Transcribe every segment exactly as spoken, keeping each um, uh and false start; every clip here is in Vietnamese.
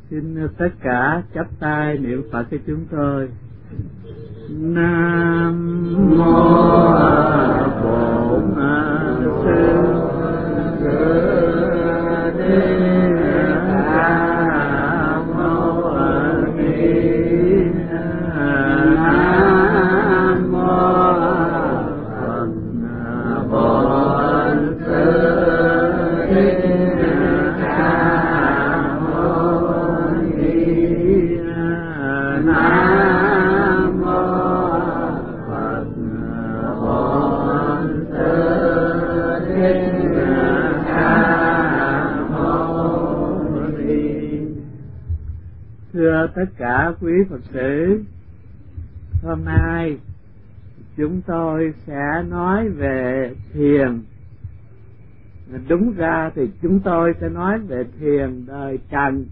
Xin tất cả chắp tay niệm Phật cho chúng tôi. Nam mô Bổn Sư tất cả quý Phật tử, hôm nay chúng tôi sẽ nói về thiền. Đúng ra thì chúng tôi sẽ nói về thiền đời Trần.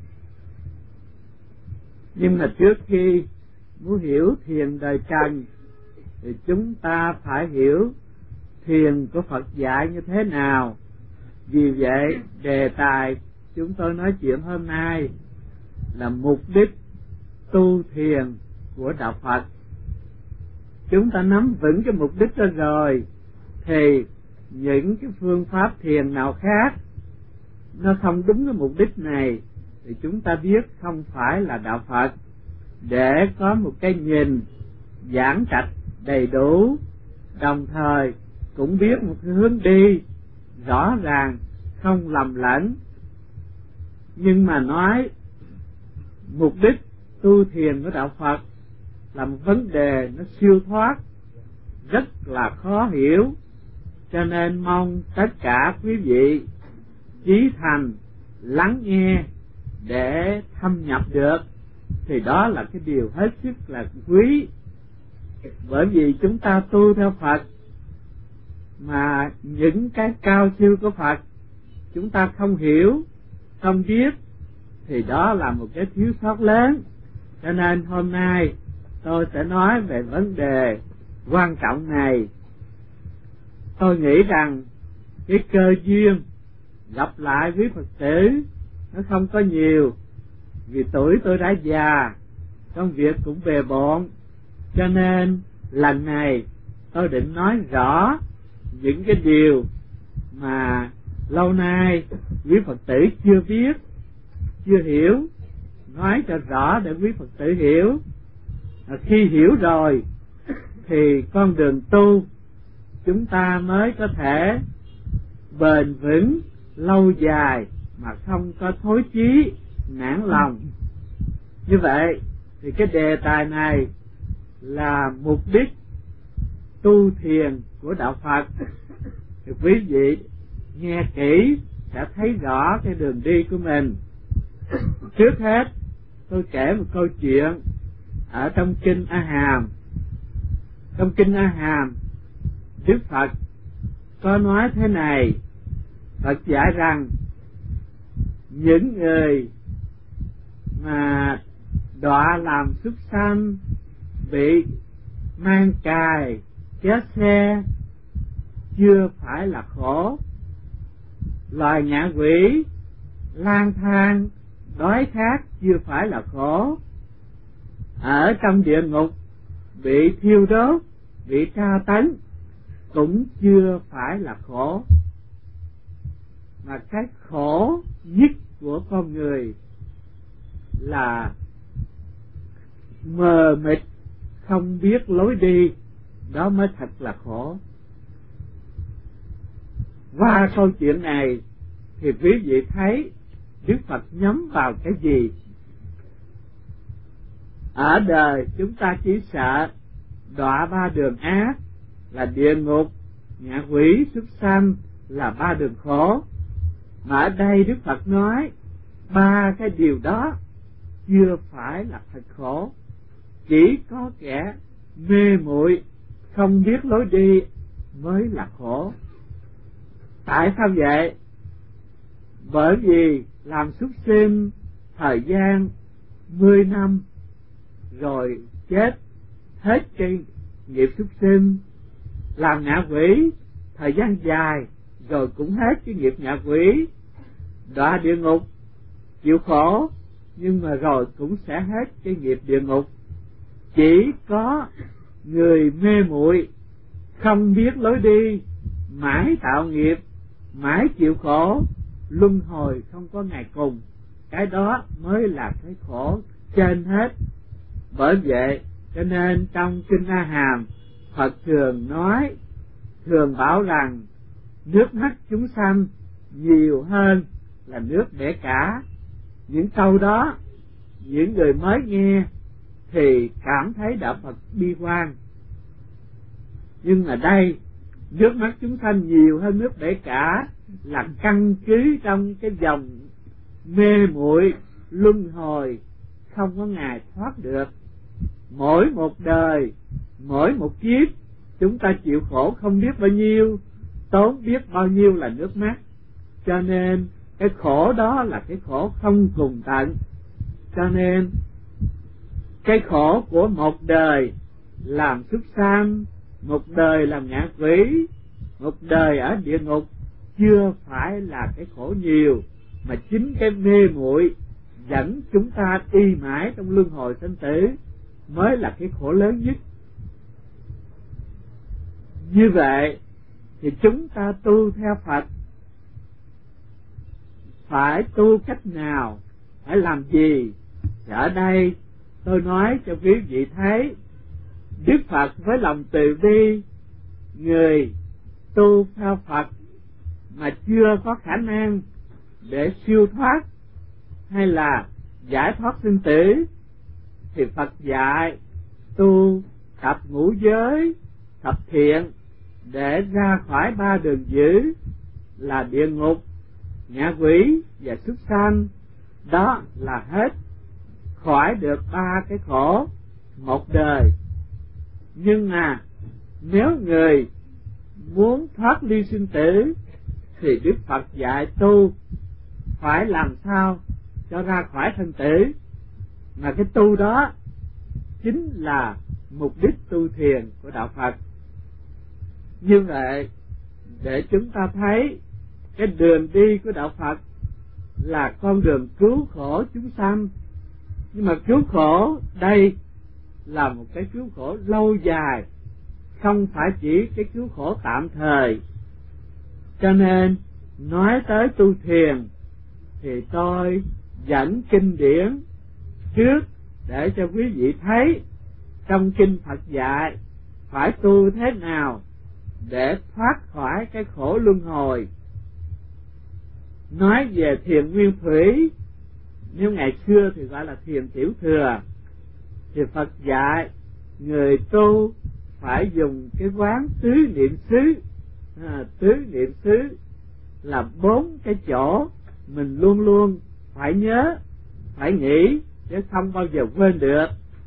Nhưng mà trước khi muốn hiểu thiền đời Trần thì chúng ta phải hiểu thiền của Phật dạy như thế nào. Vì vậy đề tài chúng tôi nói chuyện hôm nay là mục đích tu thiền của đạo Phật. Chúng ta nắm vững cái mục đích đó rồi thì những cái phương pháp thiền nào khác nó không đúng cái mục đích này thì chúng ta biết không phải là đạo Phật, để có một cái nhìn giảng trạch đầy đủ, đồng thời cũng biết một cái hướng đi rõ ràng, không lầm lẫn. Nhưng mà nói mục đích tu thiền của đạo Phật là một vấn đề nó siêu thoát, rất là khó hiểu, cho nên mong tất cả quý vị chí thành lắng nghe để thâm nhập được, thì đó là cái điều hết sức là quý. Bởi vì chúng ta tu theo Phật mà những cái cao siêu của Phật chúng ta không hiểu, không biết, thì đó là một cái thiếu sót lớn. Cho nên hôm nay tôi sẽ nói về vấn đề quan trọng này. Tôi nghĩ rằng cái cơ duyên gặp lại với Phật tử nó không có nhiều, vì tuổi tôi đã già, công việc cũng bề bộn, cho nên lần này tôi định nói rõ những cái điều mà lâu nay quý Phật tử chưa biết, chưa hiểu, nói cho rõ để quý Phật tử hiểu. À, khi hiểu rồi thì con đường tu chúng ta mới có thể bền vững lâu dài mà không có thối chí nản lòng. Như vậy thì cái đề tài này là mục đích tu thiền của đạo Phật. Thì quý vị nghe kỹ sẽ thấy rõ cái đường đi của mình. Trước hết tôi kể một câu chuyện ở trong kinh A Hàm. Trong kinh A Hàm, Đức Phật có nói thế này: Phật dạy rằng những người mà đọa làm súc sanh, bị mang cài chết xe chưa phải là khổ. Loài ngạ quỷ lang thang đói khát chưa phải là khổ. Ở trong địa ngục bị thiêu đốt, bị tra tấn cũng chưa phải là khổ. Mà cái khổ nhất của con người là mờ mịt, không biết lối đi, đó mới thật là khổ. Qua câu chuyện này thì quý vị thấy Đức Phật nhắm vào cái gì? Ở đời chúng ta chỉ sợ đọa ba đường ác là địa ngục, ngạ quỷ, súc sanh là ba đường khổ. Mà ở đây Đức Phật nói ba cái điều đó chưa phải là thật khổ, chỉ có kẻ mê muội không biết lối đi mới là khổ. Tại sao vậy? Bởi vì làm súc sinh thời gian mười năm rồi chết hết cái nghiệp súc sinh, làm ngạ quỷ thời gian dài rồi cũng hết cái nghiệp ngạ quỷ, đọa địa ngục chịu khổ nhưng mà rồi cũng sẽ hết cái nghiệp địa ngục. Chỉ có người mê muội không biết lối đi, mãi tạo nghiệp, mãi chịu khổ, luân hồi không có ngày cùng, cái đó mới là cái khổ trên hết. Bởi vậy cho nên trong kinh A Hàm, Phật thường nói, thường bảo rằng nước mắt chúng sanh nhiều hơn là nước bể cả. Những câu đó những người mới nghe thì cảm thấy đạo Phật bi quan, nhưng mà đây nước mắt chúng sanh nhiều hơn nước bể cả là căn cứ trong cái dòng mê muội luân hồi không có ngày thoát được. Mỗi một đời, mỗi một kiếp chúng ta chịu khổ không biết bao nhiêu, tốn biết bao nhiêu là nước mắt. Cho nên cái khổ đó là cái khổ không cùng tận. Cho nên cái khổ của một đời làm súc sanh, một đời làm ngạ quỷ, một đời ở địa ngục chưa phải là cái khổ nhiều, mà chính cái mê muội dẫn chúng ta đi mãi trong luân hồi sinh tử mới là cái khổ lớn nhất. Như vậy thì chúng ta tu theo Phật phải tu cách nào, phải làm gì? Thì ở đây tôi nói cho quý vị thấy, Đức Phật với lòng từ bi, người tu theo Phật mà chưa có khả năng để siêu thoát hay là giải thoát sinh tử, thì Phật dạy tu thập ngũ giới, thập thiện để ra khỏi ba đường dữ là địa ngục, ngạ quỷ và súc sanh. Đó là hết khỏi được ba cái khổ một đời. Nhưng mà nếu người muốn thoát ly sinh tử thì Đức Phật dạy tu phải làm sao cho ra khỏi thân tử, mà cái tu đó chính là mục đích tu thiền của đạo Phật. Như vậy để chúng ta thấy cái đường đi của đạo Phật là con đường cứu khổ chúng sanh. Nhưng mà cứu khổ đây là một cái cứu khổ lâu dài, không phải chỉ cái cứu khổ tạm thời. Cho nên nói tới tu thiền thì tôi dẫn kinh điển trước để cho quý vị thấy trong kinh Phật dạy phải tu thế nào để thoát khỏi cái khổ luân hồi. Nói về thiền nguyên thủy, nếu ngày xưa thì gọi là thiền tiểu thừa, thì Phật dạy người tu phải dùng cái quán tứ niệm xứ. À, tứ niệm xứ là bốn cái chỗ mình luôn luôn phải nhớ, phải nghĩ, chứ không bao giờ quên được.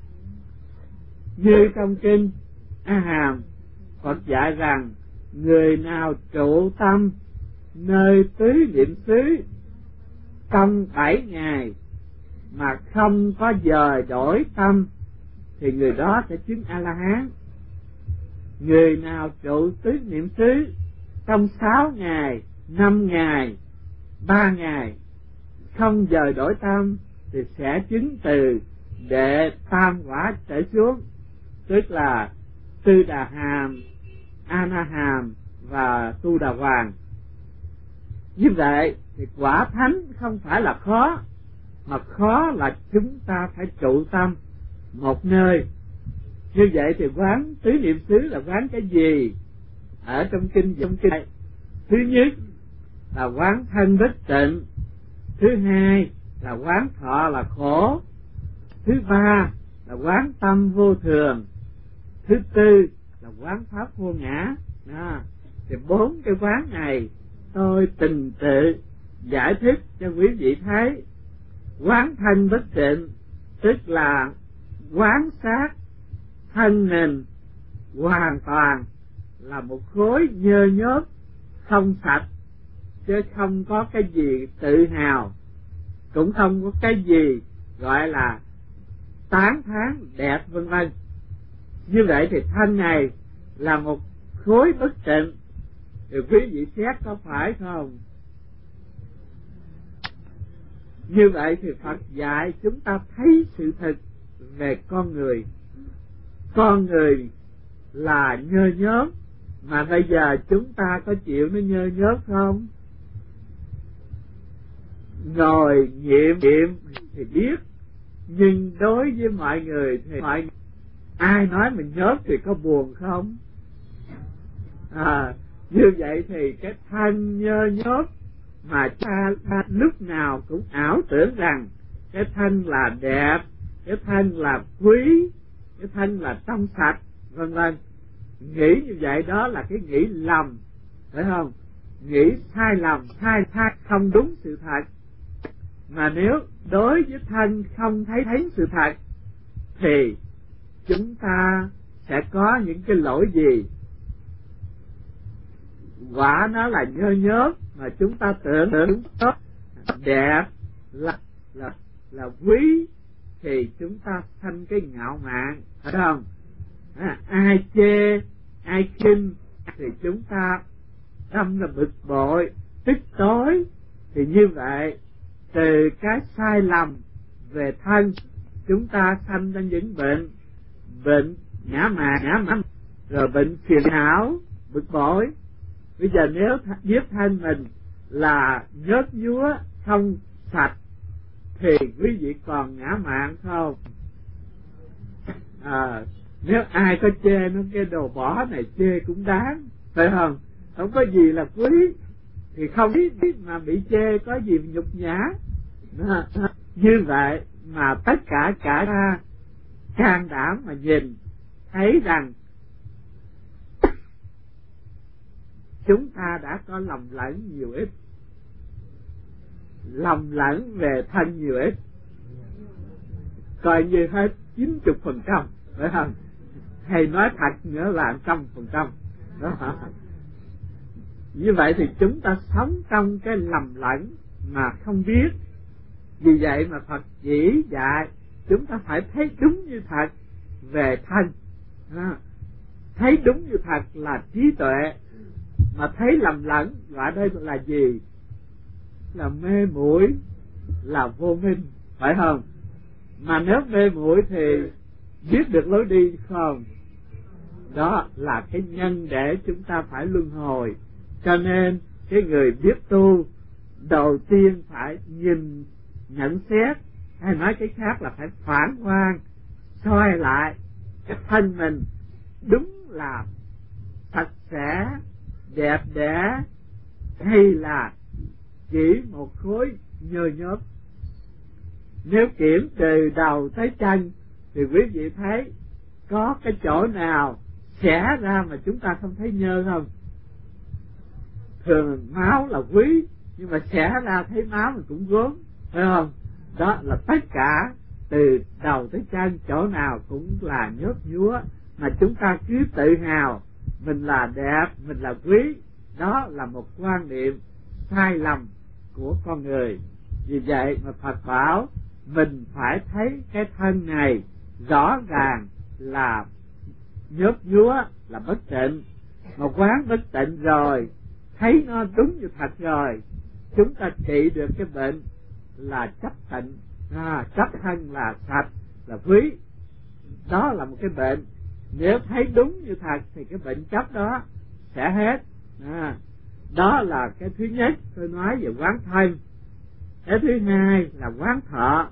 Như trong kinh A Hàm, Phật dạy rằng người nào trụ tâm nơi tứ niệm xứ trong bảy ngày mà không có dời đổi tâm thì người đó sẽ chứng A La Hán. Người nào trụ tứ niệm xứ trong sáu ngày, năm ngày, ba ngày không dời đổi tâm thì sẽ chứng từ đệ tam quả trở xuống, tức là Tư Đà Hàm, A Na Hàm và Tu Đà Hoàng. Như vậy thì quả thánh không phải là khó, mà khó là chúng ta phải trụ tâm một nơi. Như vậy thì quán tứ niệm xứ là quán cái gì? Ở trong kinh trong kinh thứ nhất là quán thân bất tịnh, thứ hai là quán thọ là khổ, thứ ba là quán tâm vô thường, thứ tư là quán pháp vô ngã. Đó. Thì bốn cái quán này tôi tình tự giải thích cho quý vị thấy. Quán thân bất tịnh tức là quán sát thân mình hoàn toàn là một khối nhơ nhớp không sạch, chứ không có cái gì tự hào, cũng không có cái gì gọi là tán thán đẹp vân vân. Như vậy thì thân này là một khối bất tịnh, thì quý vị xét có phải không? Như vậy thì Phật dạy chúng ta thấy sự thật về con người. Con người là nhơ nhớp, mà bây giờ chúng ta có chịu nó nhơ nhớp không? Ngồi nghiệm nghiệm thì biết, nhưng đối với mọi người thì mọi ai nói mình nhớp thì có buồn không? À, như vậy thì cái thân nhơ nhớp mà ta, ta lúc nào cũng ảo tưởng rằng cái thân là đẹp, cái thân là quý, cái thân là trong sạch, vân vân. Nghĩ như vậy đó là cái nghĩ lầm, phải không? Nghĩ sai lầm, sai sai không đúng sự thật. Mà nếu đối với thân không thấy thấy sự thật thì chúng ta sẽ có những cái lỗi gì? Quả nó là nhơ nhớp mà chúng ta tưởng tưởng tốt đẹp là là là quý, thì chúng ta sanh cái ngạo mạn, phải không? À, ai chê ai khinh thì chúng ta đâm là bực bội, tức tối. Thì như vậy từ cái sai lầm về thân chúng ta sanh ra những bệnh, bệnh ngã mạn, ngã mạn, rồi bệnh phiền não, bực bội. Bây giờ nếu biết thân mình là nhớt nhúa không sạch thì quý vị còn ngã mạn không? À, nếu ai có chê nó cái đồ bỏ này chê cũng đáng, phải không? Không có gì là quý, thì không biết mà bị chê có gì nhục nhã. Như vậy mà tất cả cả ra can đảm mà nhìn thấy rằng chúng ta đã có lầm lẫn nhiều ít, lầm lẫn về thân nhiều ít, coi như hết chín chục phần trăm, phải không? Hay nói thật nữa là trăm phần trăm. Như vậy thì chúng ta sống trong cái lầm lẫn mà không biết. Vì vậy mà Phật chỉ dạy chúng ta phải thấy đúng như thật về thân. À, thấy đúng như thật là trí tuệ, mà thấy lầm lẫn gọi đây là gì? Là mê muội, là vô minh, phải không? Mà nếu mê muội thì biết được lối đi không? Đó là cái nhân để chúng ta phải luân hồi. Cho nên cái người biết tu đầu tiên phải nhìn nhận xét, hay nói cái khác là phải phản quan, soi lại cái thân mình đúng là sạch sẽ, đẹp đẽ, hay là chỉ một khối nhơ nhớp. Nếu kiểm từ đầu tới chân thì quý vị thấy có cái chỗ nào xẻ ra mà chúng ta không thấy nhơ không? Thường máu là quý, nhưng mà xẻ ra thấy máu mình cũng gớm, phải không? Đó là tất cả từ đầu tới chân chỗ nào cũng là nhớp nhúa, mà chúng ta cứ tự hào mình là đẹp, mình là quý. Đó là một quan niệm sai lầm của con người. Vì vậy mà Phật bảo mình phải thấy cái thân này rõ ràng là nhớp nhúa, là bất tịnh. Mà quán bất tịnh rồi, thấy nó đúng như thật rồi, chúng ta trị được cái bệnh là chấp tịnh, à, chấp thân là sạch, là quý. Đó là một cái bệnh. Nếu thấy đúng như thật thì cái bệnh chấp đó sẽ hết. À, đó là cái thứ nhất tôi nói về quán thân. Cái thứ hai là quán thọ.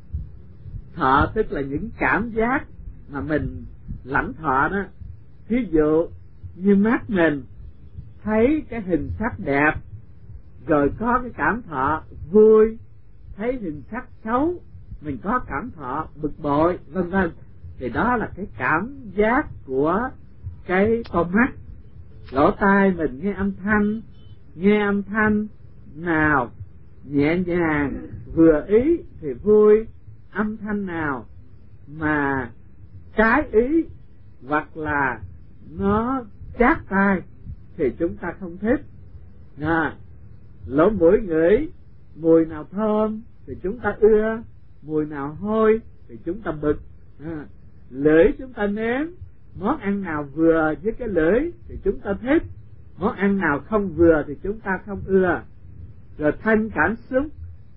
Thọ tức là những cảm giác mà mình lãnh thọ đó. Ví dụ như mắt mình thấy cái hình sắc đẹp, rồi có cái cảm thọ vui, thấy hình sắc xấu mình có cảm thọ bực bội, vân vân. Thì đó là cái cảm giác của cái con mắt. Lỗ tai mình nghe âm thanh, nghe âm thanh nào nhẹ nhàng vừa ý thì vui, âm thanh nào mà trái ý hoặc là nó chát tai thì chúng ta không thích. À, lỗ mũi ngửi mùi nào thơm thì chúng ta ưa, mùi nào hôi thì chúng ta bực. À, lưỡi chúng ta nếm món ăn nào vừa với cái lưỡi thì chúng ta thích, món ăn nào không vừa thì chúng ta không ưa. Rồi thân cảm xúc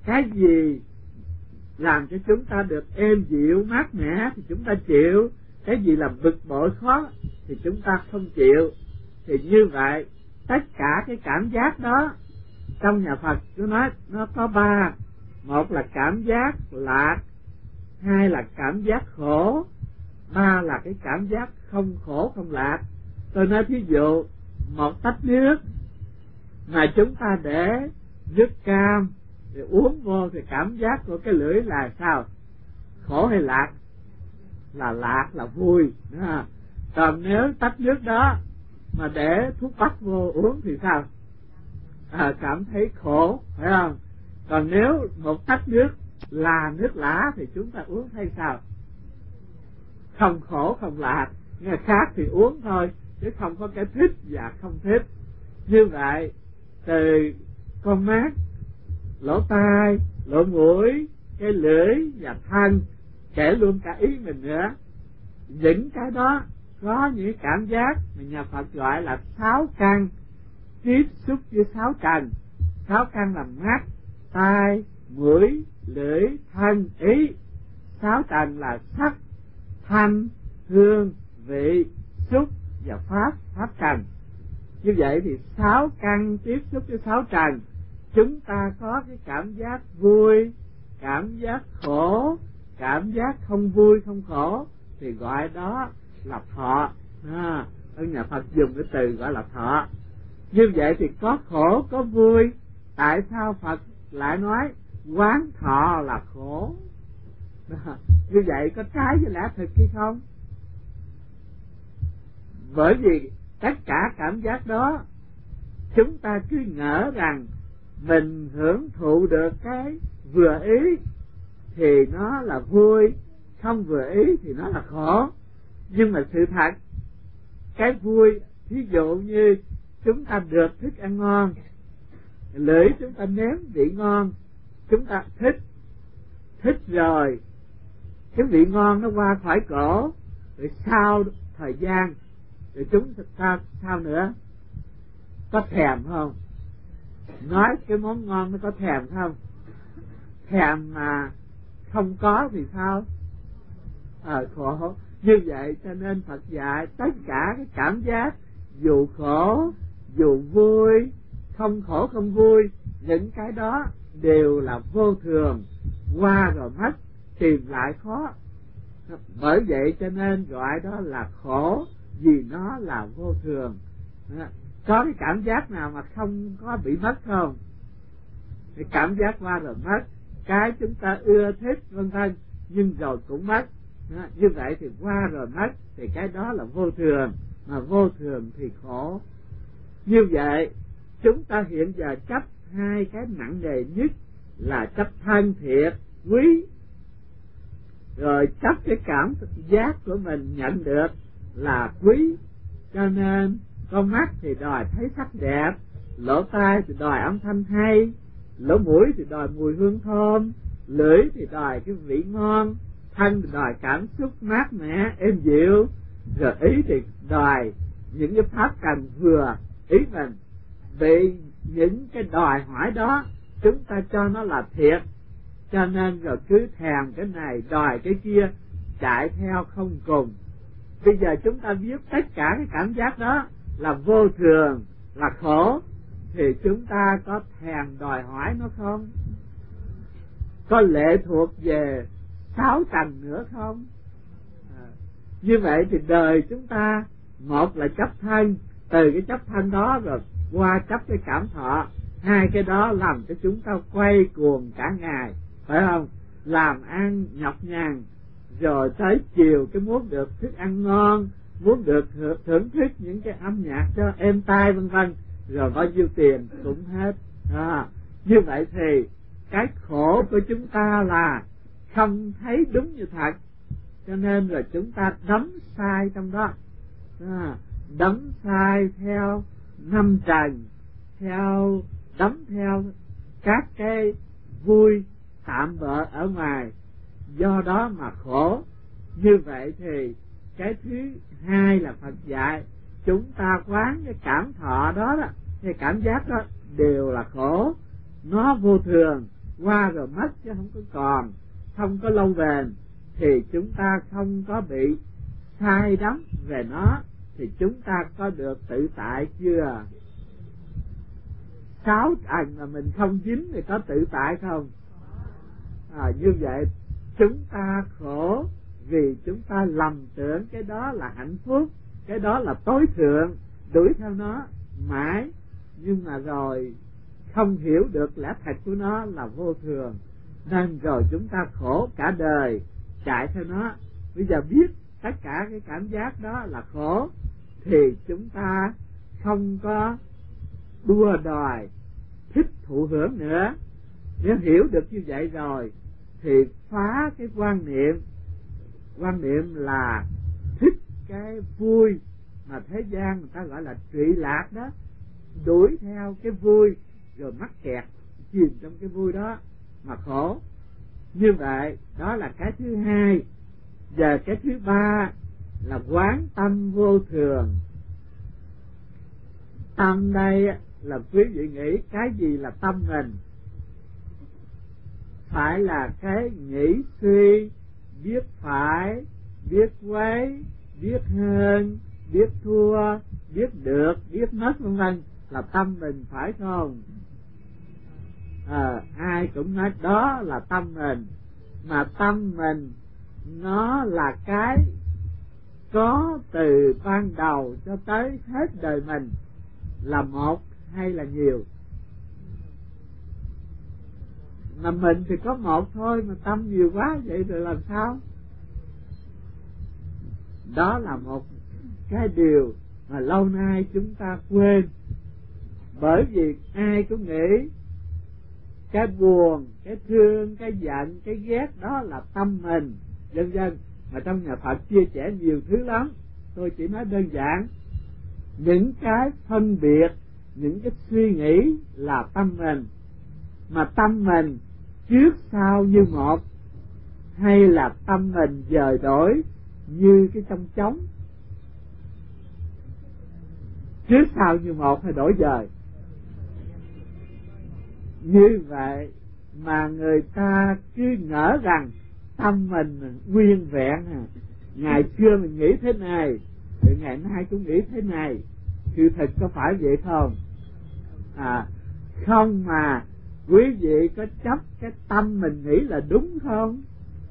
Cái gì làm cho chúng ta được êm dịu mát mẻ thì chúng ta chịu, cái gì làm bực bội khó thì chúng ta không chịu. Thì như vậy tất cả cái cảm giác đó trong nhà Phật tôi nói nó có ba: một là cảm giác lạc, hai là cảm giác khổ, ba là cái cảm giác không khổ không lạc. Tôi nói thí dụ một tách nước mà chúng ta để nước cam thì uống vô thì cảm giác của cái lưỡi là sao? Khổ hay lạc? Là lạc, là vui. Đó. Còn nếu tách nước đó mà để thuốc bắc vô uống thì sao? À, cảm thấy khổ, phải không? Còn nếu một tách nước là nước lã thì chúng ta uống thấy sao? Không khổ không lạc. Người khác thì uống thôi chứ không có cái thích và không thích. Như vậy từ con mắt, lỗ tai, lỗ mũi, cái lưỡi và thân, kể luôn cả ý mình nữa, những cái đó có những cảm giác mà nhà Phật gọi là sáu căn tiếp xúc với sáu trần. Sáu căn là mắt, tai, mũi, lưỡi, thân, ý. Sáu trần là sắc, thanh, hương, vị, xúc và pháp, pháp trần. Như vậy thì sáu căn tiếp xúc với sáu trần, chúng ta có cái cảm giác vui, cảm giác khổ, cảm giác không vui không khổ thì gọi đó là thọ. À, ông nhà Phật dùng cái từ gọi là thọ. Như vậy thì có khổ có vui. Tại sao Phật lại nói quán thọ là khổ? À, như vậy có trái với lẽ thực hay không? Bởi vì tất cả cảm giác đó chúng ta cứ ngỡ rằng mình hưởng thụ được cái vừa ý thì nó là vui, không vừa ý thì nó là khổ. Nhưng mà sự thật cái vui, ví dụ như chúng ta được thức ăn ngon, lưỡi chúng ta nếm vị ngon, chúng ta thích, thích rồi cái vị ngon nó qua khỏi cổ, rồi sau thời gian rồi chúng ta sao nữa? Có thèm không? Nói cái món ngon nó có thèm không? Thèm mà không có thì sao? Ờ à, khổ. Như vậy cho nên Phật dạy tất cả cái cảm giác dù khổ, dù vui, không khổ không vui, những cái đó đều là vô thường, qua rồi mất, tìm lại khó. Bởi vậy cho nên gọi đó là khổ, vì nó là vô thường. Có cái cảm giác nào mà không có bị mất không? Cái cảm giác qua rồi mất, cái chúng ta ưa thích vân vân, nhưng rồi cũng mất. Đó, như vậy thì qua rồi mất thì cái đó là vô thường, mà vô thường thì khổ. Như vậy chúng ta hiện giờ chấp hai cái nặng nề nhất là chấp thân thiệt quý, rồi chấp cái cảm giác của mình nhận được là quý. Cho nên con mắt thì đòi thấy sắc đẹp, lỗ tai thì đòi âm thanh hay, lỗ mũi thì đòi mùi hương thơm, lưỡi thì đòi cái vị ngon, thân thì đòi cảm xúc mát mẻ êm dịu, rồi ý thì đòi những cái pháp cần vừa ý mình. Vì những cái đòi hỏi đó chúng ta cho nó là thiệt, cho nên rồi cứ thèm cái này đòi cái kia, chạy theo không cùng. Bây giờ chúng ta biết tất cả cái cảm giác đó là vô thường, là khổ, thì chúng ta có thèm đòi hỏi nó không? Có lệ thuộc về sáu trần nữa không? À, như vậy thì đời chúng ta, một là chấp thân, từ cái chấp thân đó rồi qua chấp cái cảm thọ, hai cái đó làm cho chúng ta quay cuồng cả ngày, phải không? Làm ăn nhọc nhằn, rồi tới chiều cái muốn được thức ăn ngon, muốn được thưởng thức những cái âm nhạc cho êm tai vân vân, rồi bao nhiêu tiền cũng hết. À, như vậy thì cái khổ của chúng ta là không thấy đúng như thật, cho nên rồi chúng ta đắm sai trong đó. À, đắm sai theo năm trần, theo đắm theo các cái vui tạm bợ ở ngoài, do đó mà khổ. Như vậy thì cái thứ hai là Phật dạy chúng ta quán cái cảm thọ đó, đó cái cảm giác đó đều là khổ, nó vô thường, qua rồi mất chứ không có còn, không có lâu bền, thì chúng ta không có bị sai đắm về nó, thì chúng ta có được tự tại chưa? Sáu ẩn mà mình không dính thì có tự tại không? À, như vậy chúng ta khổ vì chúng ta lầm tưởng cái đó là hạnh phúc, cái đó là tối thượng, đuổi theo nó mãi, nhưng mà rồi không hiểu được lẽ thật của nó là vô thường, nên rồi chúng ta khổ cả đời chạy theo nó. Bây giờ biết tất cả cái cảm giác đó là khổ thì chúng ta không có đua đòi thích thụ hưởng nữa. Nếu hiểu được như vậy rồi thì phá cái quan niệm, quan niệm là thích cái vui mà thế gian người ta gọi là trụy lạc đó, đuổi theo cái vui rồi mắc kẹt chìm trong cái vui đó mà khổ. Như vậy đó là cái thứ hai. Và cái thứ ba là quán tâm vô thường. Tâm đây là quý vị nghĩ cái gì là tâm mình? Phải là cái nghĩ suy, biết phải, biết quấy, biết hơn, biết thua, biết được, biết mất vân vân, là tâm mình, phải không? À, ai cũng nói đó là tâm mình. Mà tâm mình nó là cái có từ ban đầu cho tới hết đời mình, là một hay là nhiều? Mà mình thì có một thôi, mà tâm nhiều quá vậy rồi làm sao? Đó là một cái điều mà lâu nay chúng ta quên. Bởi vì ai cũng nghĩ cái buồn, cái thương, cái giận, cái ghét đó là tâm mình, vân vân. Mà trong nhà Phật chia sẻ nhiều thứ lắm, tôi chỉ nói đơn giản. Những cái phân biệt, những cái suy nghĩ là tâm mình. Mà tâm mình trước sau như một, hay là tâm mình dời đổi như cái trong trống? Trước sau như một hay đổi dời? Như vậy mà người ta cứ ngỡ rằng tâm mình nguyên vẹn à. Ngày xưa mình nghĩ thế này thì ngày nay cũng nghĩ thế này. Sự thật có phải vậy không? À, không. Mà quý vị có chấp cái tâm mình nghĩ là đúng không?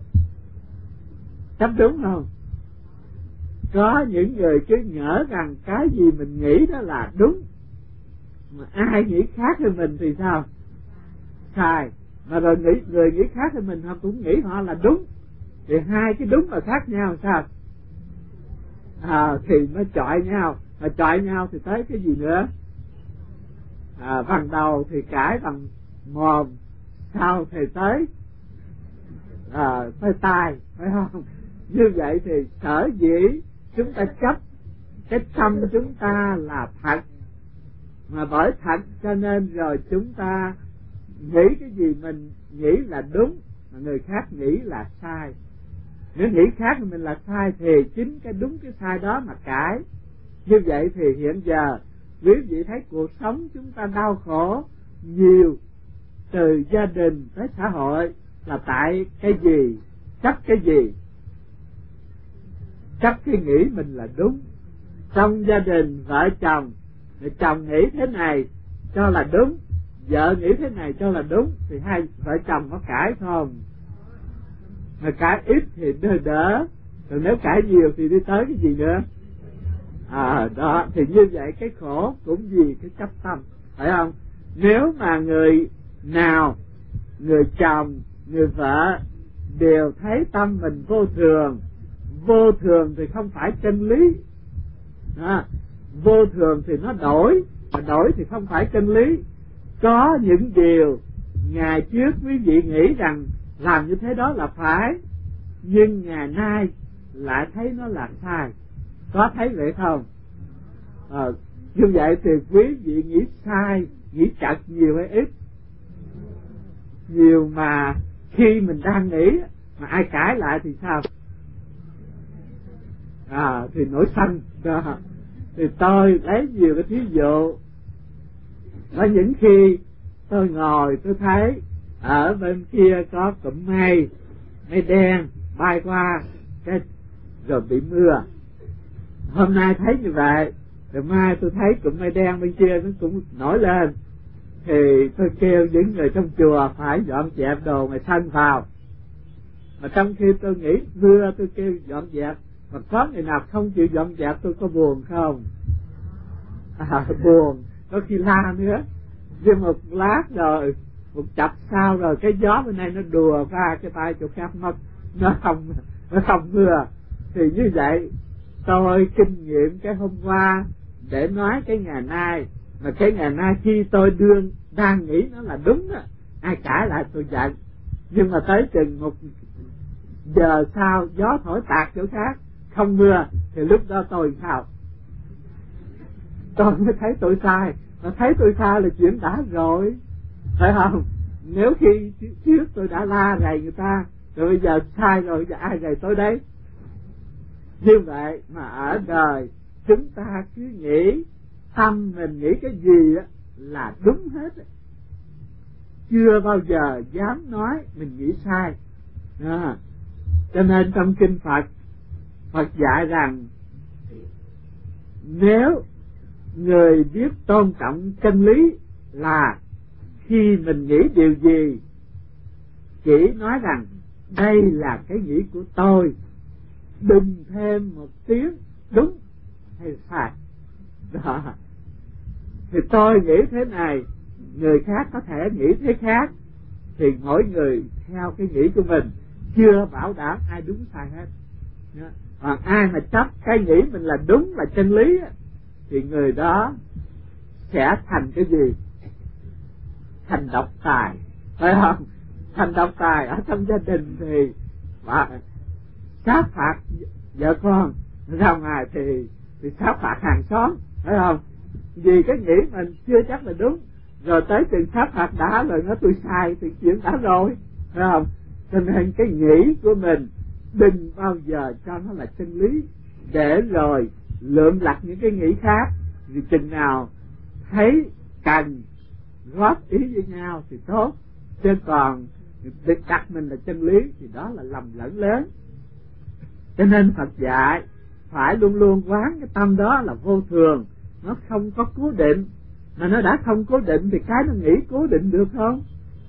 Chấp đúng không? Có những người cứ ngỡ rằng cái gì mình nghĩ đó là đúng, mà ai nghĩ khác hơn mình thì sao? Sai. Mà rồi nghĩ, người nghĩ khác hơn mình họ cũng nghĩ họ là đúng, thì hai cái đúng mà khác nhau sao? À, thì nó chọi nhau. Mà chọi nhau thì tới cái gì nữa? À, bằng đầu thì cãi bằng mồm, sau thì tới à, tới tai, phải không? Như vậy thì sở dĩ chúng ta chấp cái tâm chúng ta là thật, mà bởi thật cho nên rồi chúng ta nghĩ cái gì mình nghĩ là đúng, mà người khác nghĩ là sai. Nếu nghĩ khác thì mình là sai thì chính cái đúng cái sai đó mà cãi. Như vậy thì hiện giờ quý vị thấy cuộc sống chúng ta đau khổ nhiều, từ gia đình tới xã hội, là tại cái gì? Chấp cái gì? Chấp cái nghĩ mình là đúng. Trong gia đình vợ chồng, chồng nghĩ thế này cho là đúng, vợ nghĩ thế này cho là đúng, thì hai vợ chồng có cãi không? Mà cãi ít thì đỡ đỡ, còn nếu cãi nhiều thì đi tới cái gì nữa? À đó, thì như vậy cái khổ cũng vì cái chấp tâm, phải không? Nếu mà người nào, người chồng, người vợ đều thấy tâm mình vô thường, vô thường thì không phải chân lý. À, vô thường thì nó đổi, mà đổi thì không phải chân lý. Có những điều ngày trước quý vị nghĩ rằng làm như thế đó là phải, nhưng ngày nay lại thấy nó là sai. Có thấy vậy không? À, như vậy thì quý vị nghĩ sai, nghĩ chật nhiều hay ít? Nhiều. Mà khi mình đang nghĩ mà ai cãi lại thì sao? À, thì nổi sân đó. Thì tôi lấy nhiều cái thí dụ. Có những khi tôi ngồi tôi thấy ở bên kia có cụm mây, mây đen bay qua cái rồi bị mưa. Hôm nay thấy như vậy, rồi mai tôi thấy cụm mây đen bên kia nó cũng nổi lên, thì tôi kêu những người trong chùa phải dọn dẹp đồ mà thân vào. Mà trong khi tôi nghĩ mưa tôi kêu dọn dẹp, mà có người nào không chịu dọn dẹp tôi có buồn không? À, buồn, có khi la nữa. Nhưng một lát rồi, một chập sau rồi cái gió bên này nó đùa qua cái tay chỗ khác mất, nó không nó không mưa. Thì như vậy tôi kinh nghiệm cái hôm qua để nói cái ngày nay, mà cái ngày nay khi tôi đương đang nghĩ nó là đúng á, ai cãi lại tôi giận. Nhưng mà tới chừng một giờ sau gió thổi tạt chỗ khác không mưa, thì lúc đó tôi sao? Tôi mới thấy tôi sai. Mà thấy tôi sai là chuyện đã rồi, phải không? Nếu khi trước tôi đã la rầy người ta, rồi bây giờ sai rồi, giờ ai rầy tôi đấy? Như vậy mà ở đời chúng ta cứ nghĩ tâm mình nghĩ cái gì á là đúng hết, chưa bao giờ dám nói mình nghĩ sai. À, cho nên trong kinh Phật, Phật dạy rằng nếu người biết tôn trọng chân lý là khi mình nghĩ điều gì chỉ nói rằng đây là cái nghĩ của tôi, đừng thêm một tiếng đúng hay sai. Đó. Thì tôi nghĩ thế này, người khác có thể nghĩ thế khác, thì mỗi người theo cái nghĩ của mình, chưa bảo đảm ai đúng sai hết. Còn ai mà chấp cái nghĩ mình là đúng, là chân lý, thì người đó sẽ thành cái gì? Thành độc tài, phải không? Thành độc tài. Ở trong gia đình thì sát phạt vợ con, ra ngoài thì thì sát phạt hàng xóm, phải không? Vì cái nghĩ mình chưa chắc là đúng, rồi tới chừng sát phạt đã rồi nó tôi sai thì chuyện đã rồi, phải không? Cho nên cái nghĩ của mình đừng bao giờ cho nó là chân lý, để rồi lượm lặt những cái nghĩ khác. Vì chừng nào thấy cần góp ý với nhau thì tốt, chứ còn đặt mình là chân lý thì đó là lầm lẫn lớn. Cho nên Phật dạy phải luôn luôn quán cái tâm đó là vô thường, nó không có cố định. Mà nó đã không cố định thì cái nó nghĩ cố định được không?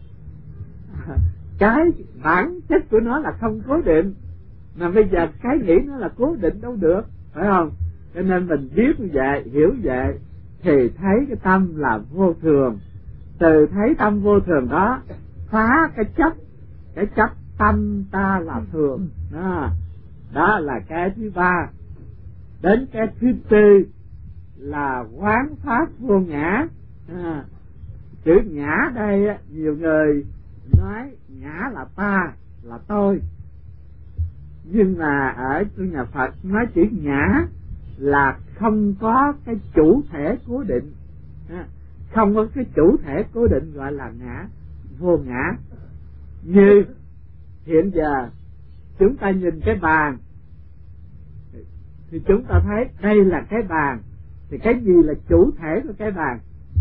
Cái bản chất của nó là không cố định, mà bây giờ cái nghĩ nó là cố định đâu được, phải không? Cho nên mình biết như vậy, hiểu vậy, thì thấy cái tâm là vô thường. Từ thấy tâm vô thường đó phá cái chấp, cái chấp tâm ta là thường. Đó, đó là cái thứ ba. Đến cái thứ tư là quán pháp vô ngã. À, chữ ngã đây nhiều người nói ngã là ta, là tôi, nhưng mà ở trong nhà Phật nói chữ ngã là không có cái chủ thể cố định, không có cái chủ thể cố định gọi là ngã, vô ngã. Như hiện giờ chúng ta nhìn cái bàn thì chúng ta thấy đây là cái bàn, thì cái gì là chủ thể của cái bàn?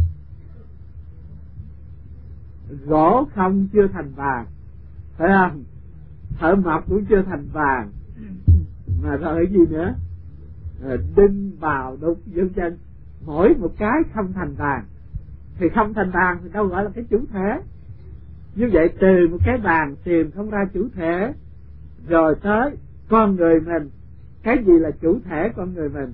Gỗ không chưa thành bàn, phải không? Thợ mộc cũng chưa thành bàn, mà rồi cái gì nữa? Đinh bào đục vân chân, mỗi một cái không thành bàn. Thì không thành bàn thì đâu gọi là cái chủ thể. Như vậy từ một cái bàn tìm không ra chủ thể. Rồi tới con người mình, cái gì là chủ thể con người mình?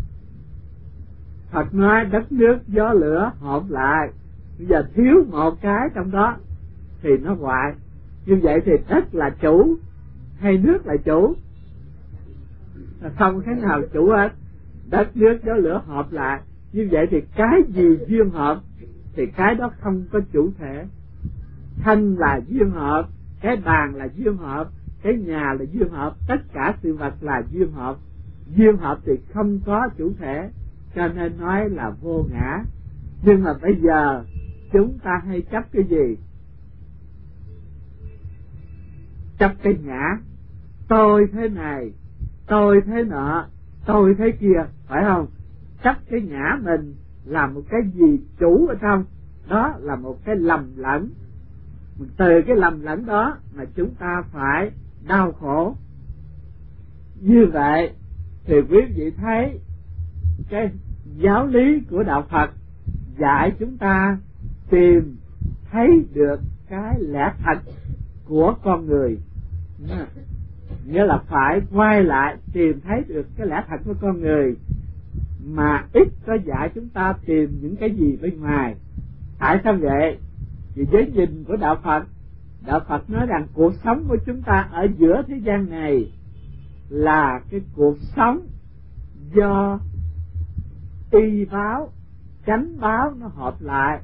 Phật nói đất nước gió lửa hợp lại, bây giờ thiếu một cái trong đó thì nó hoại. Như vậy thì đất là chủ hay nước là chủ? Không cái nào chủ hết. Đất nước gió lửa hợp lại, như vậy thì cái gì duyên hợp thì cái đó không có chủ thể. Thân là duyên hợp, cái bàn là duyên hợp, cái nhà là duyên hợp, tất cả sự vật là duyên hợp. Duyên hợp thì không có chủ thể, cho nên nói là vô ngã. Nhưng mà bây giờ chúng ta hay chấp cái gì? Chấp cái ngã. Tôi thế này, tôi thế nọ, tôi thế kia, phải không? Chấp cái ngã mình là một cái gì chủ ở trong, đó là một cái lầm lẫn. Từ cái lầm lẫn đó mà chúng ta phải đau khổ. Như vậy thì quý vị thấy cái giáo lý của đạo Phật dạy chúng ta tìm thấy được cái lẽ thật của con người, nghĩa là phải quay lại tìm thấy được cái lẽ thật của con người, mà ít có dạy chúng ta tìm những cái gì bên ngoài. Tại sao vậy? Vì với nhìn của đạo Phật, đạo Phật nói rằng cuộc sống của chúng ta ở giữa thế gian này là cái cuộc sống do y báo, chánh báo nó hợp lại.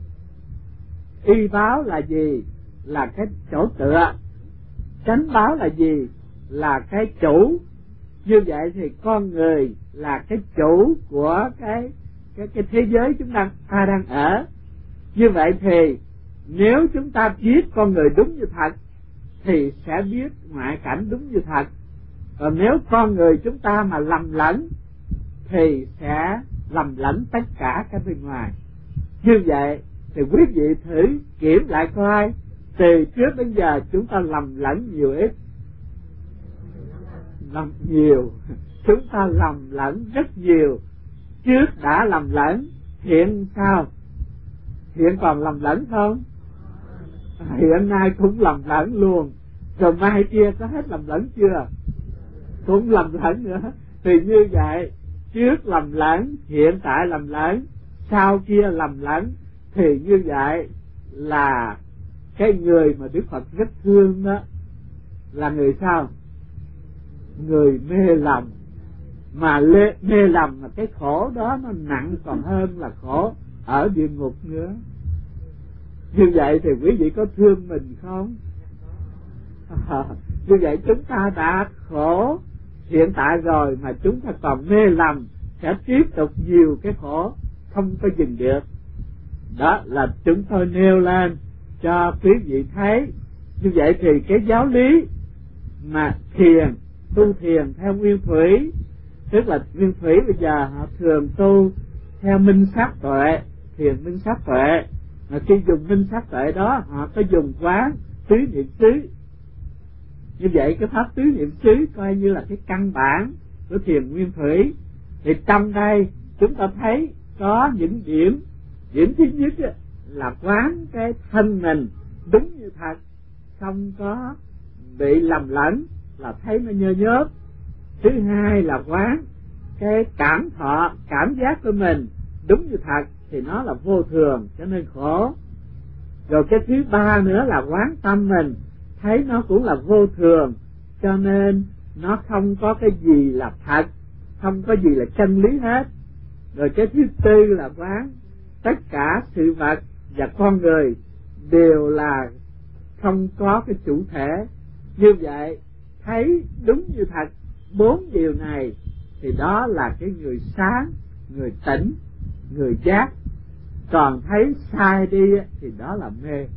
Y báo là gì? Là cái chỗ tựa. Chánh báo là gì? Là cái chủ. Như vậy thì con người là cái chủ của cái cái cái thế giới chúng ta ta đang ở. Như vậy thì nếu chúng ta biết con người đúng như thật thì sẽ biết ngoại cảnh đúng như thật. Còn nếu con người chúng ta mà lầm lẫn thì sẽ lầm lẫn tất cả cái bên ngoài. Như vậy thì quý vị thử kiểm lại coi, từ trước đến giờ chúng ta lầm lẫn nhiều ít? Lầm nhiều. Chúng ta lầm lẫn rất nhiều. Trước đã lầm lẫn, hiện sao? Hiện còn lầm lẫn không? Hiện nay cũng lầm lẫn luôn. Rồi mai kia có hết lầm lẫn chưa? Cũng lầm lẫn nữa. Thì như vậy, trước lầm lẫn, hiện tại lầm lẫn, sau kia lầm lẫn, thì như vậy là cái người mà Đức Phật rất thương đó là người sao? Người mê lầm. Mà lê, mê lầm mà cái khổ đó nó nặng còn hơn là khổ ở địa ngục nữa. Như vậy thì quý vị có thương mình không? À, như vậy chúng ta đã khổ hiện tại rồi mà chúng ta còn mê lầm, sẽ tiếp tục nhiều cái khổ không có dừng được. Đó là chúng tôi nêu lên cho quý vị thấy. Như vậy thì cái giáo lý mà thiền, tu thiền theo nguyên thủy, tức là nguyên thủy bây giờ họ thường tu theo minh sát tuệ, thiền minh sát tuệ. Mà khi dùng minh sát tuệ đó họ có dùng quán tứ niệm xứ. Như vậy cái pháp tứ niệm xứ coi như là cái căn bản của thiền nguyên thủy. Thì trong đây chúng ta thấy có những điểm. Điểm thứ nhất là quán cái thân mình đúng như thật, không có bị lầm lẫn, là thấy nó nhơ nhớp. Thứ hai là quán cái cảm thọ, cảm giác của mình đúng như thật, thì nó là vô thường cho nên khổ. Rồi cái thứ ba nữa là quán tâm mình, thấy nó cũng là vô thường cho nên nó không có cái gì là thật, không có gì là chân lý hết. Rồi cái thứ tư là quán tất cả sự vật và con người đều là không có cái chủ thể. Như vậy thấy đúng như thật bốn điều này thì đó là cái người sáng, người tỉnh, người giác. Còn thấy sai đi thì đó là mê.